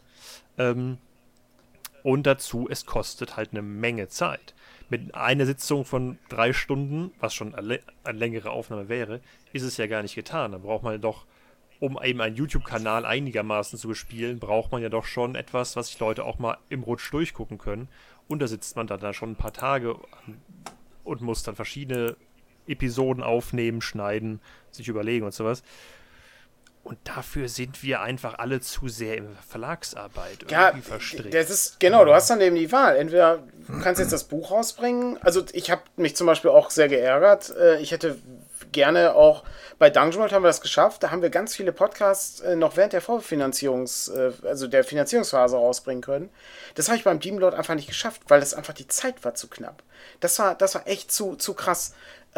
Und dazu, es kostet halt eine Menge Zeit. Mit einer Sitzung von 3 Stunden, was schon eine längere Aufnahme wäre, ist es ja gar nicht getan. Da braucht man doch, um eben einen YouTube-Kanal einigermaßen zu bespielen, braucht man ja doch schon etwas, was sich Leute auch mal im Rutsch durchgucken können. Und da sitzt man dann da schon ein paar Tage und muss dann verschiedene Episoden aufnehmen, schneiden, sich überlegen und sowas. Und dafür sind wir einfach alle zu sehr in Verlagsarbeit irgendwie verstrickt. Das ist, genau, du hast dann eben die Wahl. Entweder du kannst jetzt das Buch rausbringen. Also ich habe mich zum Beispiel auch sehr geärgert. Ich hätte gerne auch, bei Dungeon World haben wir das geschafft. Da haben wir ganz viele Podcasts noch während der also der Finanzierungsphase rausbringen können. Das habe ich beim Demon Lord einfach nicht geschafft, weil das einfach die Zeit war zu knapp. Das war echt zu krass.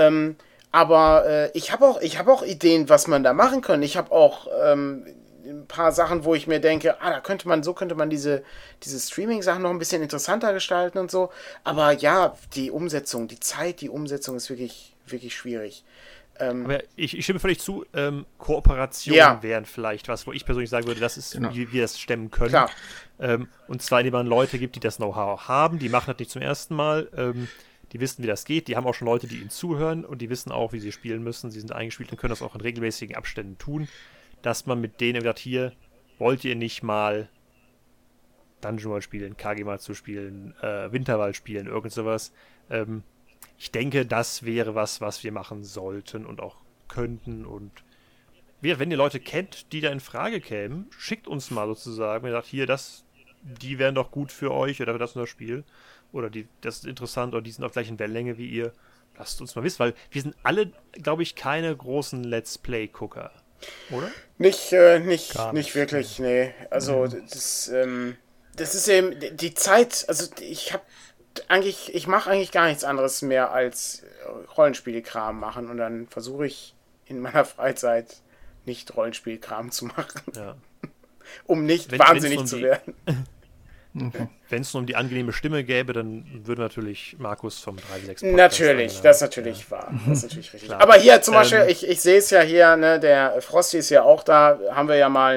Aber ich habe auch Ideen, was man da machen kann. Ich habe auch ein paar Sachen, wo ich mir denke, da könnte man diese Streaming-Sachen noch ein bisschen interessanter gestalten und so. Aber ja, die Umsetzung ist wirklich, wirklich schwierig. Aber ich stimme völlig zu, Kooperationen wären vielleicht was, wo ich persönlich sagen würde, das ist, wie wir das stemmen können. Klar. Und zwar, indem man Leute gibt, die das Know-how haben, die machen das nicht zum ersten Mal, die wissen, wie das geht, die haben auch schon Leute, die ihnen zuhören und die wissen auch, wie sie spielen müssen, sie sind eingespielt und können das auch in regelmäßigen Abständen tun, dass man mit denen sagt, hier, wollt ihr nicht mal Dungeon World spielen, KG mal zu spielen, Winterwald spielen, irgend sowas. Ich denke, das wäre was wir machen sollten und auch könnten und wenn ihr Leute kennt, die da in Frage kämen, schickt uns mal sozusagen, wenn ihr sagt, hier, die wären doch gut für euch oder das und das Spiel. Oder das ist interessant oder die sind auf gleichen Wellenlänge wie ihr. Lasst uns mal wissen, weil wir sind alle, glaube ich, keine großen Let's Play-Gucker, oder? Nicht wirklich, nee. Also das ist eben die Zeit, also ich mache eigentlich gar nichts anderes mehr als Rollenspielkram machen und dann versuche ich in meiner Freizeit nicht Rollenspielkram zu machen. Ja. Um nicht wahnsinnig zu werden. Okay. Wenn es nur um die angenehme Stimme gäbe, dann würde natürlich Markus vom 3-6 Natürlich, das ist natürlich wahr. Das ist natürlich richtig. Klar. Aber hier zum Beispiel, ich sehe es ja hier, ne, der Frosty ist ja auch da, haben wir ja mal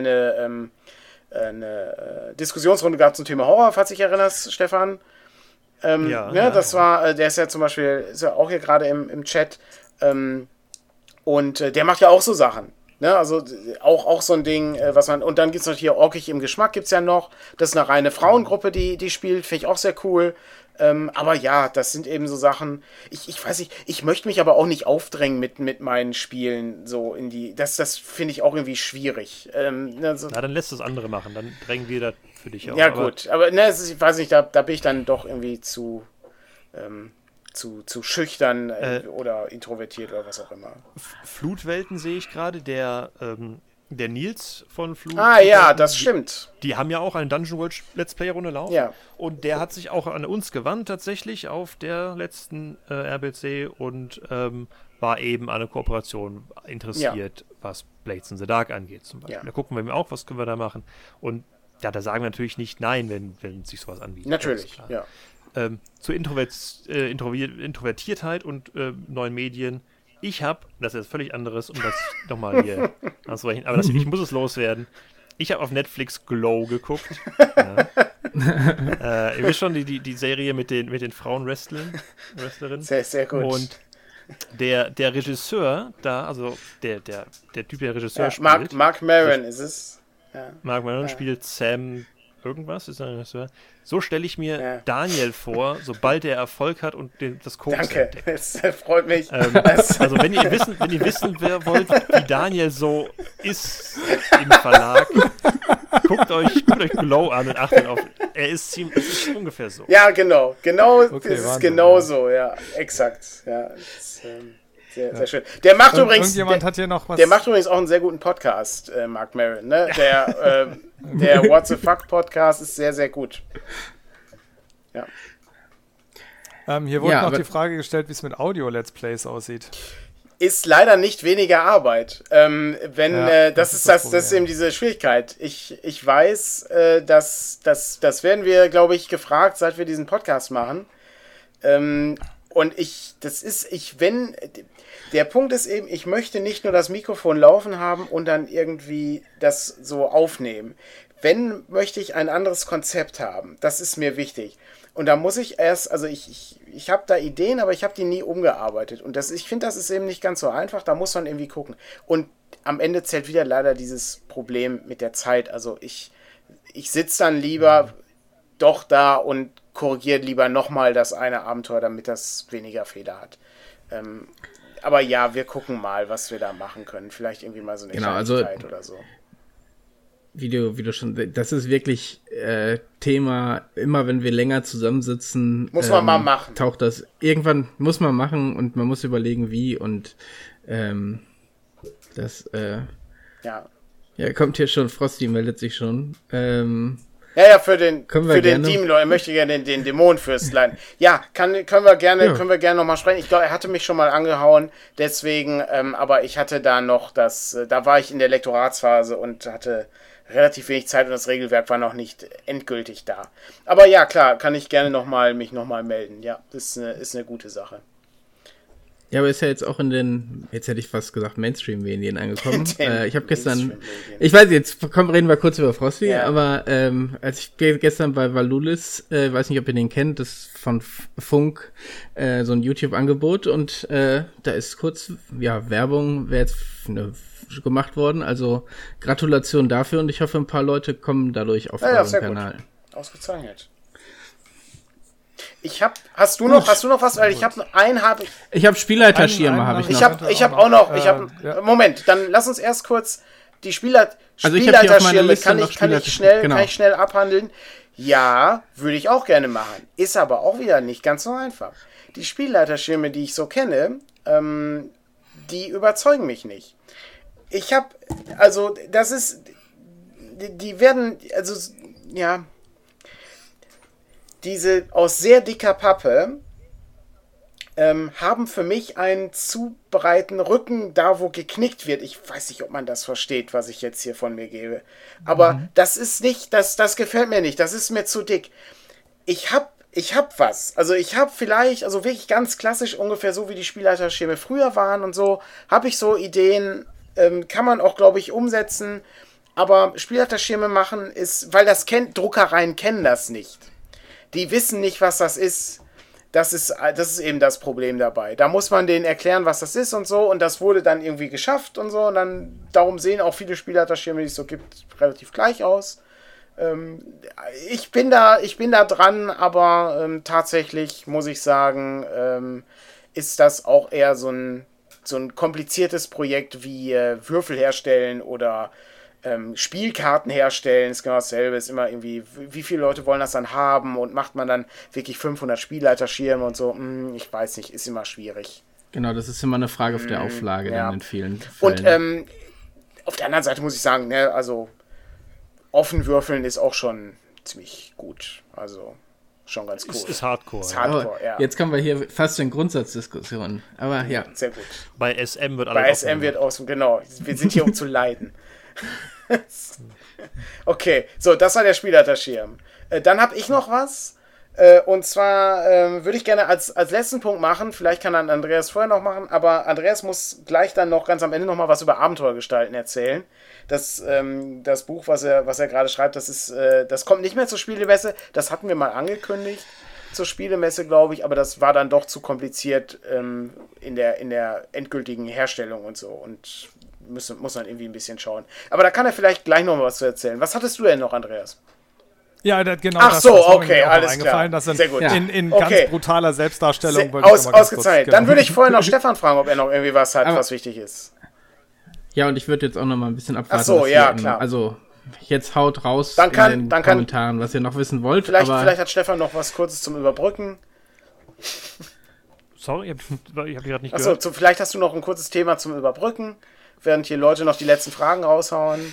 eine Diskussionsrunde gehabt zum Thema Horror, falls dich erinnerst, Stefan. Das war, der ist ja zum Beispiel, ist ja auch hier gerade im Chat, und der macht ja auch so Sachen. Ne, also auch so ein Ding, was man, und dann gibt es noch hier Orkig im Geschmack, gibt es ja noch, das ist eine reine Frauengruppe, die spielt, finde ich auch sehr cool, aber ja, das sind eben so Sachen, ich weiß nicht, ich möchte mich aber auch nicht aufdrängen mit meinen Spielen, so in die, das finde ich auch irgendwie schwierig. Also, dann lässt das andere machen, dann drängen wir das für dich auf. Ja gut, aber ne, ich weiß nicht, da bin ich dann doch irgendwie zu schüchtern oder introvertiert oder was auch immer. Flutwelten sehe ich gerade, der Nils von Flut. Ah ja, das stimmt. Die haben ja auch eine Dungeon World Let's Play Runde laufen. Ja. Und der hat sich auch an uns gewandt tatsächlich auf der letzten RBC und war eben an eine Kooperation interessiert, was Blades in the Dark angeht zum Beispiel. Ja. Da gucken wir ihm auch, was können wir da machen. Und ja, da sagen wir natürlich nicht nein, wenn sich sowas anbietet. Natürlich, ja. Zur Introvertiertheit und neuen Medien. Ich habe, das ist jetzt völlig anderes, um das nochmal hier anzusprechen, aber ich muss es loswerden. Ich habe auf Netflix Glow geguckt. Ja. Ihr wisst schon, die Serie mit den Frauenwrestlerinnen. Sehr, sehr gut. Und der Regisseur da, also der Typ, der Regisseur spielt. Mark Maron ist es. Mark Maron spielt Sam irgendwas, ist das so? So stelle ich mir Daniel vor, sobald er Erfolg hat und das Koks entdeckt. Danke, das freut mich. Also wenn ihr wissen wollt, wie Daniel so ist im Verlag, guckt euch Glow an und achtet auf, es ist ungefähr so. Ja, genau, okay, es ist genau so, ja, exakt, ja, sehr schön. Der macht übrigens auch einen sehr guten Podcast, Mark Maron, ne? Der What the Fuck Podcast ist sehr, sehr gut. Ja. Hier wurde noch die Frage gestellt, wie es mit Audio-Let's Plays aussieht. Ist leider nicht weniger Arbeit. Das ist eben diese Schwierigkeit. Ich weiß, das werden wir, glaube ich, gefragt, seit wir diesen Podcast machen. Der Punkt ist eben, ich möchte nicht nur das Mikrofon laufen haben und dann irgendwie das so aufnehmen. Wenn, möchte ich ein anderes Konzept haben. Das ist mir wichtig. Und da muss ich erst, also ich habe da Ideen, aber ich habe die nie umgearbeitet. Und ich finde, das ist eben nicht ganz so einfach. Da muss man irgendwie gucken. Und am Ende zählt wieder leider dieses Problem mit der Zeit. Also ich sitze dann lieber doch da und korrigiere lieber nochmal das eine Abenteuer, damit das weniger Fehler hat. Aber ja, wir gucken mal, was wir da machen können. Vielleicht irgendwie mal so eine Kleinigkeit oder so. Wie du schon, das ist wirklich Thema, immer wenn wir länger zusammensitzen. Muss man mal machen. Taucht das, irgendwann muss man machen und man muss überlegen, wie und kommt hier schon, Frosty meldet sich schon. Für den Demon, er möchte gerne den Dämonenfürst leiten. Ja, können wir gerne nochmal sprechen. Ich glaube, er hatte mich schon mal angehauen, deswegen, aber ich hatte da noch da war ich in der Lektoratsphase und hatte relativ wenig Zeit und das Regelwerk war noch nicht endgültig da. Aber ja, klar, kann ich gerne mich nochmal melden. Ja, das ist eine gute Sache. Ja, aber ist ja jetzt auch jetzt hätte ich fast gesagt, Mainstream-Medien angekommen. Ich habe gestern, ich weiß jetzt, reden wir kurz über Frosty, aber als ich gestern bei Valulis, weiß nicht, ob ihr den kennt, das ist von Funk, so ein YouTube-Angebot und da ist kurz, Werbung wäre jetzt gemacht worden, also Gratulation dafür und ich hoffe, ein paar Leute kommen dadurch auf euren Kanal. Gut. Ausgezeichnet. Hast du noch was? Weil ich habe Spielleiterschirme, habe ich noch. Ich habe auch noch, Moment, dann lass uns erst kurz die Spielleiterschirme, kann ich schnell abhandeln. Ja, würde ich auch gerne machen. Ist aber auch wieder nicht ganz so einfach. Die Spielleiterschirme, die ich so kenne, die überzeugen mich nicht. Diese aus sehr dicker Pappe haben für mich einen zu breiten Rücken, da wo geknickt wird. Ich weiß nicht, ob man das versteht, was ich jetzt hier von mir gebe. Aber das ist nicht, das gefällt mir nicht. Das ist mir zu dick. Ich hab was. Also ich habe vielleicht, also wirklich ganz klassisch ungefähr so, wie die Spielleiterschirme früher waren und so, habe ich so Ideen, kann man auch, glaube ich, umsetzen. Aber Spielleiterschirme machen ist, weil Druckereien kennen das nicht. Die wissen nicht, was das ist. Das ist eben das Problem dabei. Da muss man denen erklären, was das ist und so. Und das wurde dann irgendwie geschafft und so. Und dann, darum sehen auch viele Spielleiterschirme, die es so gibt, relativ gleich aus. Ich bin da dran, aber tatsächlich muss ich sagen, ist das auch eher so ein kompliziertes Projekt wie Würfel herstellen oder Spielkarten herstellen, ist genau dasselbe, ist immer irgendwie, wie viele Leute wollen das dann haben und macht man dann wirklich 500 Spielleiterschirme und so, ich weiß nicht, ist immer schwierig. Genau, das ist immer eine Frage auf der Auflage dann in vielen Fällen. Und auf der anderen Seite muss ich sagen, ne, also offen würfeln ist auch schon ziemlich gut, also schon ganz cool. Ist Hardcore. Ist Hardcore, ja. Jetzt kommen wir hier fast in Grundsatzdiskussionen, aber ja. Sehr gut. Bei SM wird alles offen. Bei SM wird offen, genau. Wir sind hier, um zu leiden. Okay, so, das war der Spielleiterschirm. Dann habe ich noch was. Und zwar würde ich gerne als letzten Punkt machen, vielleicht kann dann Andreas vorher noch machen, aber Andreas muss gleich dann noch ganz am Ende noch mal was über Abenteuergestalten erzählen. Das Buch, was er gerade schreibt, das kommt nicht mehr zur Spielemesse. Das hatten wir mal angekündigt zur Spielemesse, glaube ich, aber das war dann doch zu kompliziert in der endgültigen Herstellung und so. Und muss man irgendwie ein bisschen schauen. Aber da kann er vielleicht gleich noch mal was zu erzählen. Was hattest du denn noch, Andreas? Ja, genau. Ach so, okay, alles klar. Das sind sehr gut. In ganz brutaler Selbstdarstellung. Ausgezeichnet. Dann würde ich vorher noch Stefan fragen, ob er noch irgendwie was hat, was wichtig ist. Ja, und ich würde jetzt auch noch mal ein bisschen abwarten. Ach so, ja, klar. Also, jetzt haut raus in den Kommentaren, was ihr noch wissen wollt. Vielleicht hat Stefan noch was Kurzes zum Überbrücken. Sorry, ich habe gerade nicht gehört. Achso, vielleicht hast du noch ein kurzes Thema zum Überbrücken, während hier Leute noch die letzten Fragen raushauen.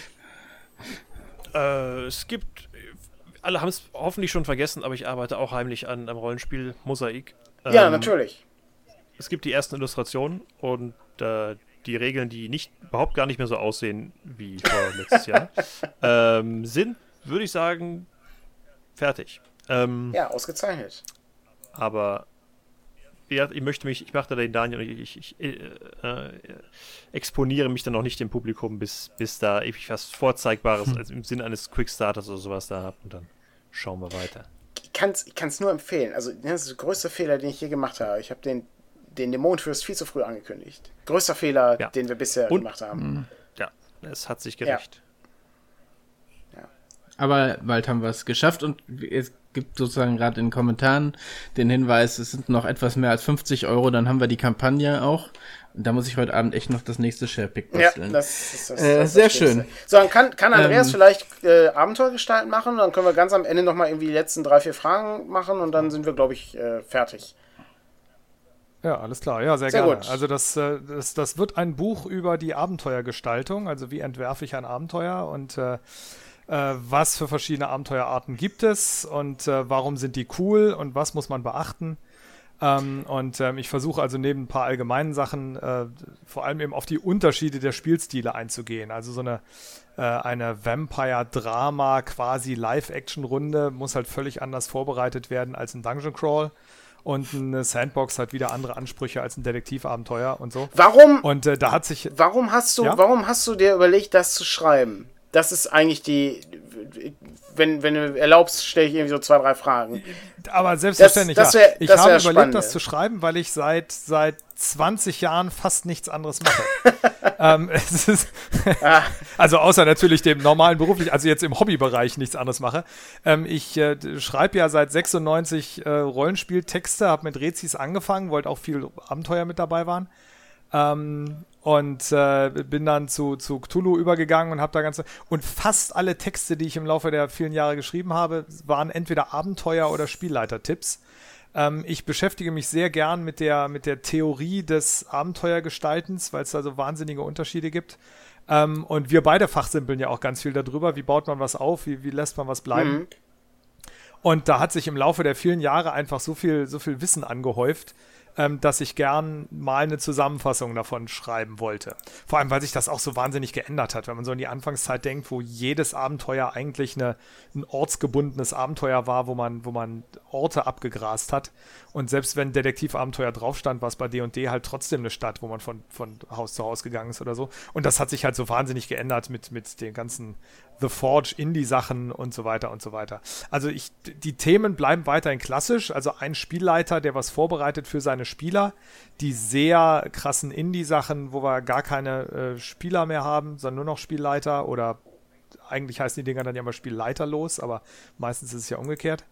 Es gibt... Alle haben es hoffentlich schon vergessen, aber ich arbeite auch heimlich am Rollenspiel Mosaik. Ja, natürlich. Es gibt die ersten Illustrationen und die Regeln, die überhaupt gar nicht mehr so aussehen wie vor letztes Jahr, sind, würde ich sagen, fertig. Ja, ausgezeichnet. Aber ich mache da den Daniel und ich exponiere mich dann noch nicht dem Publikum, bis da ich was Vorzeigbares also im Sinne eines Quickstarters oder sowas da habe und dann schauen wir weiter. Ich kann es nur empfehlen. Also das ist der größte Fehler, den ich je gemacht habe. Ich habe den Dämonenfürst viel zu früh angekündigt. Größter Fehler, den wir bisher gemacht haben. Ja, es hat sich gerecht. Ja. Aber bald haben wir es geschafft und es gibt sozusagen gerade in den Kommentaren den Hinweis, es sind noch etwas mehr als 50 €, dann haben wir die Kampagne auch. Und da muss ich heute Abend echt noch das nächste Sharepick basteln. Ja, das ist sehr schön. So, dann kann Andreas vielleicht Abenteuergestalten machen und dann können wir ganz am Ende nochmal irgendwie die letzten 3-4 Fragen machen und dann sind wir, glaube ich, fertig. Ja, alles klar. Ja, sehr gerne. Gut. Also das wird ein Buch über die Abenteuergestaltung, also wie entwerfe ich ein Abenteuer und was für verschiedene Abenteuerarten gibt es und warum sind die cool und was muss man beachten. Ich versuche also neben ein paar allgemeinen Sachen vor allem eben auf die Unterschiede der Spielstile einzugehen. Also so eine Vampire-Drama quasi Live-Action-Runde muss halt völlig anders vorbereitet werden als ein Dungeon Crawl. Und eine Sandbox hat wieder andere Ansprüche als ein Detektivabenteuer und so. Warum hast du dir überlegt, das zu schreiben? Das ist eigentlich wenn du erlaubst, stelle ich irgendwie so 2-3 Fragen. Aber selbstverständlich, Ich habe überlegt, das zu schreiben, weil ich seit 20 Jahren fast nichts anderes mache. Also außer natürlich dem normalen beruflich, also jetzt im Hobbybereich nichts anderes mache. Ich schreibe ja seit 96 Rollenspieltexte, habe mit Rezis angefangen, wollte auch viel Abenteuer mit dabei waren. Bin dann zu Cthulhu übergegangen und habe und fast alle Texte, die ich im Laufe der vielen Jahre geschrieben habe, waren entweder Abenteuer- oder Spielleitertipps. Ich beschäftige mich sehr gern mit der Theorie des Abenteuergestaltens, weil es da so wahnsinnige Unterschiede gibt. Und wir beide fachsimpeln ja auch ganz viel darüber, wie baut man was auf, wie lässt man was bleiben. Mhm. Und da hat sich im Laufe der vielen Jahre einfach so viel Wissen angehäuft, dass ich gern mal eine Zusammenfassung davon schreiben wollte. Vor allem, weil sich das auch so wahnsinnig geändert hat, wenn man so in die Anfangszeit denkt, wo jedes Abenteuer eigentlich ein ortsgebundenes Abenteuer war, wo man Orte abgegrast hat. Und selbst wenn Detektivabenteuer drauf stand, war es bei D&D halt trotzdem eine Stadt, wo man von Haus zu Haus gegangen ist oder so. Und das hat sich halt so wahnsinnig geändert mit den ganzen The Forge, Indie-Sachen und so weiter und so weiter. Also die Themen bleiben weiterhin klassisch. Also ein Spielleiter, der was vorbereitet für seine Spieler. Die sehr krassen Indie-Sachen, wo wir gar keine Spieler mehr haben, sondern nur noch Spielleiter oder eigentlich heißen die Dinger dann ja mal spielleiterlos, aber meistens ist es ja umgekehrt.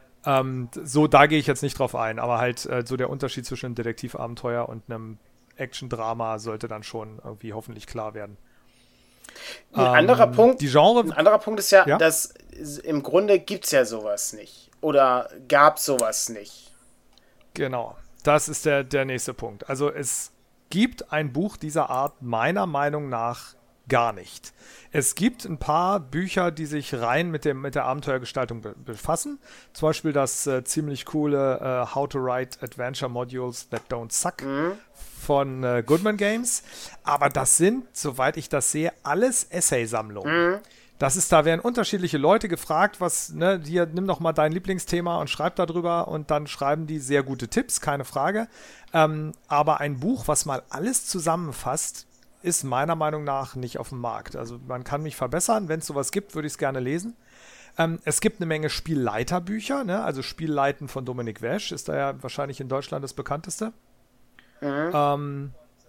Da gehe ich jetzt nicht drauf ein, aber halt so der Unterschied zwischen einem Detektivabenteuer und einem Action-Drama sollte dann schon irgendwie hoffentlich klar werden. Ein anderer Punkt ist ja, dass im Grunde gibt es ja sowas nicht. Oder gab sowas nicht. Genau, das ist der nächste Punkt. Also es gibt ein Buch dieser Art meiner Meinung nach gar nicht. Es gibt ein paar Bücher, die sich rein mit der Abenteuergestaltung befassen. Zum Beispiel das ziemlich coole How to Write Adventure Modules That Don't Suck von Goodman Games. Aber das sind, soweit ich das sehe, alles Essay-Sammlungen. Da werden unterschiedliche Leute gefragt, hier, nimm doch mal dein Lieblingsthema und schreib darüber und dann schreiben die sehr gute Tipps, keine Frage. Aber ein Buch, was mal alles zusammenfasst, ist meiner Meinung nach nicht auf dem Markt. Also man kann mich verbessern. Wenn es sowas gibt, würde ich es gerne lesen. Es gibt eine Menge Spielleiterbücher, ne? Also Spielleiten von Dominik Wesch ist da ja wahrscheinlich in Deutschland das bekannteste. Und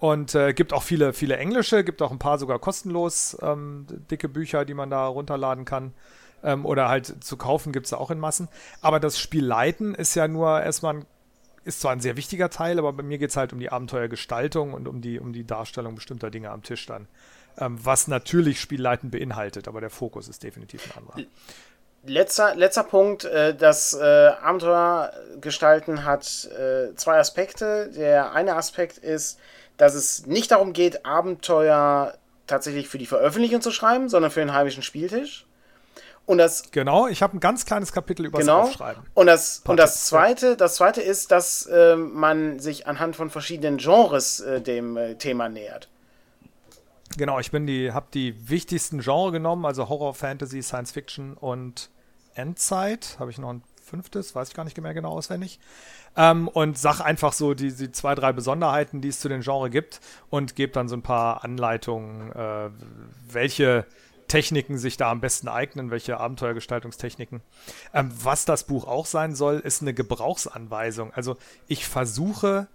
Und gibt auch viele, viele englische, gibt auch ein paar sogar kostenlos, dicke Bücher, die man da runterladen kann. Oder halt zu kaufen gibt es auch in Massen. Aber das Spielleiten ist ja nur erstmal ist zwar ein sehr wichtiger Teil, aber bei mir geht es halt um die Abenteuergestaltung und um die Darstellung bestimmter Dinge am Tisch dann. Was natürlich Spielleiten beinhaltet, aber der Fokus ist definitiv ein anderer. Letzter Punkt, das Abenteuergestalten hat 2 Aspekte. Der eine Aspekt ist, dass es nicht darum geht, Abenteuer tatsächlich für die Veröffentlichung zu schreiben, sondern für den heimischen Spieltisch. Und genau, ich habe ein ganz kleines Kapitel über das Aufschreiben. Und das zweite ist, dass man sich anhand von verschiedenen Genres dem Thema nähert. Genau, habe die wichtigsten Genre genommen, also Horror, Fantasy, Science Fiction und Endzeit. Habe ich noch ein 5., weiß ich gar nicht mehr genau auswendig. Und sag einfach so die 2, 3 Besonderheiten, die es zu den Genres gibt und gebe dann so ein paar Anleitungen, welche Techniken sich da am besten eignen, welche Abenteuergestaltungstechniken. Was das Buch auch sein soll, ist eine Gebrauchsanweisung. Also ich versuche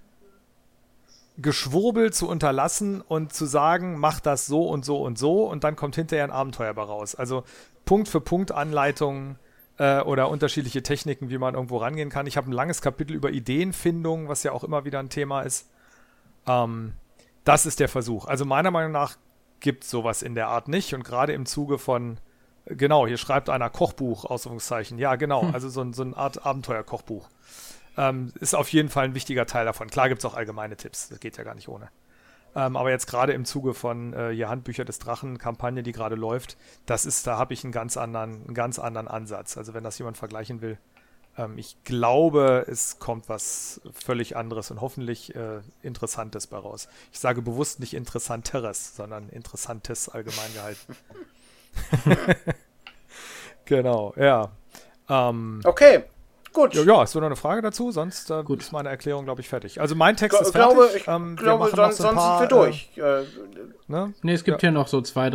Geschwurbel zu unterlassen und zu sagen, mach das so und so und so und dann kommt hinterher ein Abenteuer raus. Also Punkt für Punkt Anleitungen oder unterschiedliche Techniken, wie man irgendwo rangehen kann. Ich habe ein langes Kapitel über Ideenfindung, was ja auch immer wieder ein Thema ist. Das ist der Versuch. Also meiner Meinung nach gibt es sowas in der Art nicht und gerade im Zuge von, genau, hier schreibt einer Kochbuch, Ausrufungszeichen. Ja, genau, also so eine Art Abenteuer-Kochbuch. Ist auf jeden Fall ein wichtiger Teil davon. Klar gibt es auch allgemeine Tipps, das geht ja gar nicht ohne. Aber jetzt gerade im Zuge von hier Handbücher des Drachen, Kampagne, die gerade läuft, da habe ich einen ganz anderen Ansatz. Also wenn das jemand vergleichen will, ich glaube, es kommt was völlig anderes und hoffentlich Interessantes bei raus. Ich sage bewusst nicht Interessanteres, sondern Interessantes allgemein gehalten. Genau, ja. Okay. Gut. Ja, ist so noch eine Frage dazu? Sonst ist meine Erklärung, glaube ich, fertig. Also mein Text ist fertig. Ich glaube, sonst sind wir durch. Ne, es gibt hier noch so 2,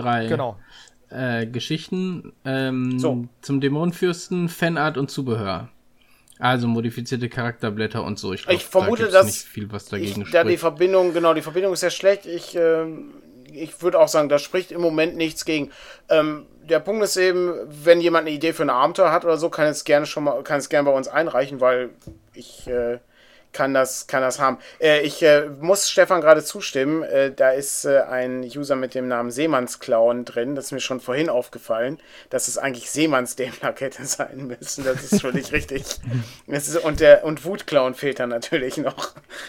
3 Geschichten zum Dämonenfürsten, Fanart und Zubehör. Also modifizierte Charakterblätter und so. Ich vermute, dass nicht viel, was dagegen spricht. Die Verbindung ist sehr schlecht. Ich würde auch sagen, da spricht im Moment nichts gegen. Der Punkt ist eben, wenn jemand eine Idee für ein Abenteuer hat oder so, kann es gerne bei uns einreichen, weil ich kann das haben. Ich muss Stefan gerade zustimmen. Da ist ein User mit dem Namen Seemannsklauen drin. Das ist mir schon vorhin aufgefallen, dass es eigentlich Seemannsdämlack hätte sein müssen. Das ist völlig richtig. Und Wutklauen fehlt dann natürlich noch.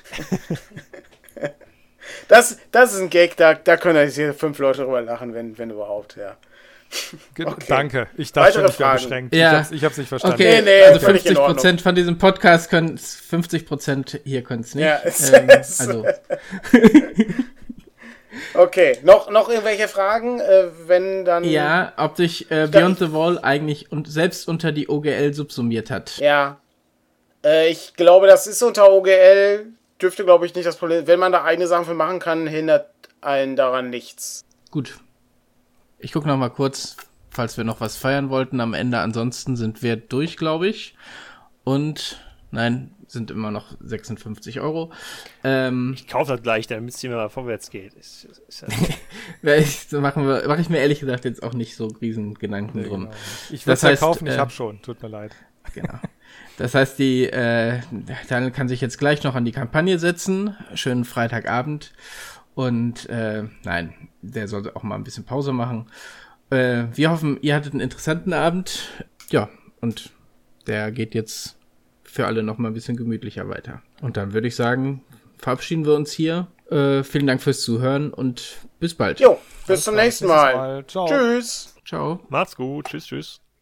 Das ist ein Gag, da können hier 5 Leute drüber lachen, wenn überhaupt, ja. Okay. Danke, ich dachte nicht mehr beschränkt. Ja. Ich hab's nicht verstanden. Okay, nee, also 50% von diesem Podcast können es, 50% hier können es nicht. Ja, also. Okay, noch irgendwelche Fragen? Wenn dann. Ja, ob sich Beyond the Wall eigentlich selbst unter die OGL subsumiert hat. Ja. Ich glaube, das ist unter OGL, dürfte, glaube ich, nicht das Problem. Wenn man da eigene Sachen für machen kann, hindert einen daran nichts. Gut. Ich gucke noch mal kurz, falls wir noch was feiern wollten am Ende. Ansonsten sind wir durch, glaube ich. Und, nein, sind immer noch 56 €. Ich kaufe das gleich, damit es hier mal vorwärts geht. Mache ich mir ehrlich gesagt jetzt auch nicht so riesen Gedanken drum. Genau. Ich würde es kaufen, ich habe schon, tut mir leid. Genau. Das heißt, Daniel kann sich jetzt gleich noch an die Kampagne setzen. Schönen Freitagabend. Und nein, der sollte auch mal ein bisschen Pause machen. Wir hoffen, ihr hattet einen interessanten Abend. Ja, und der geht jetzt für alle noch mal ein bisschen gemütlicher weiter. Und dann würde ich sagen, verabschieden wir uns hier. Vielen Dank fürs Zuhören und bis bald. Jo, bis zum nächsten Mal. Ciao. Tschüss. Ciao. Macht's gut. Tschüss.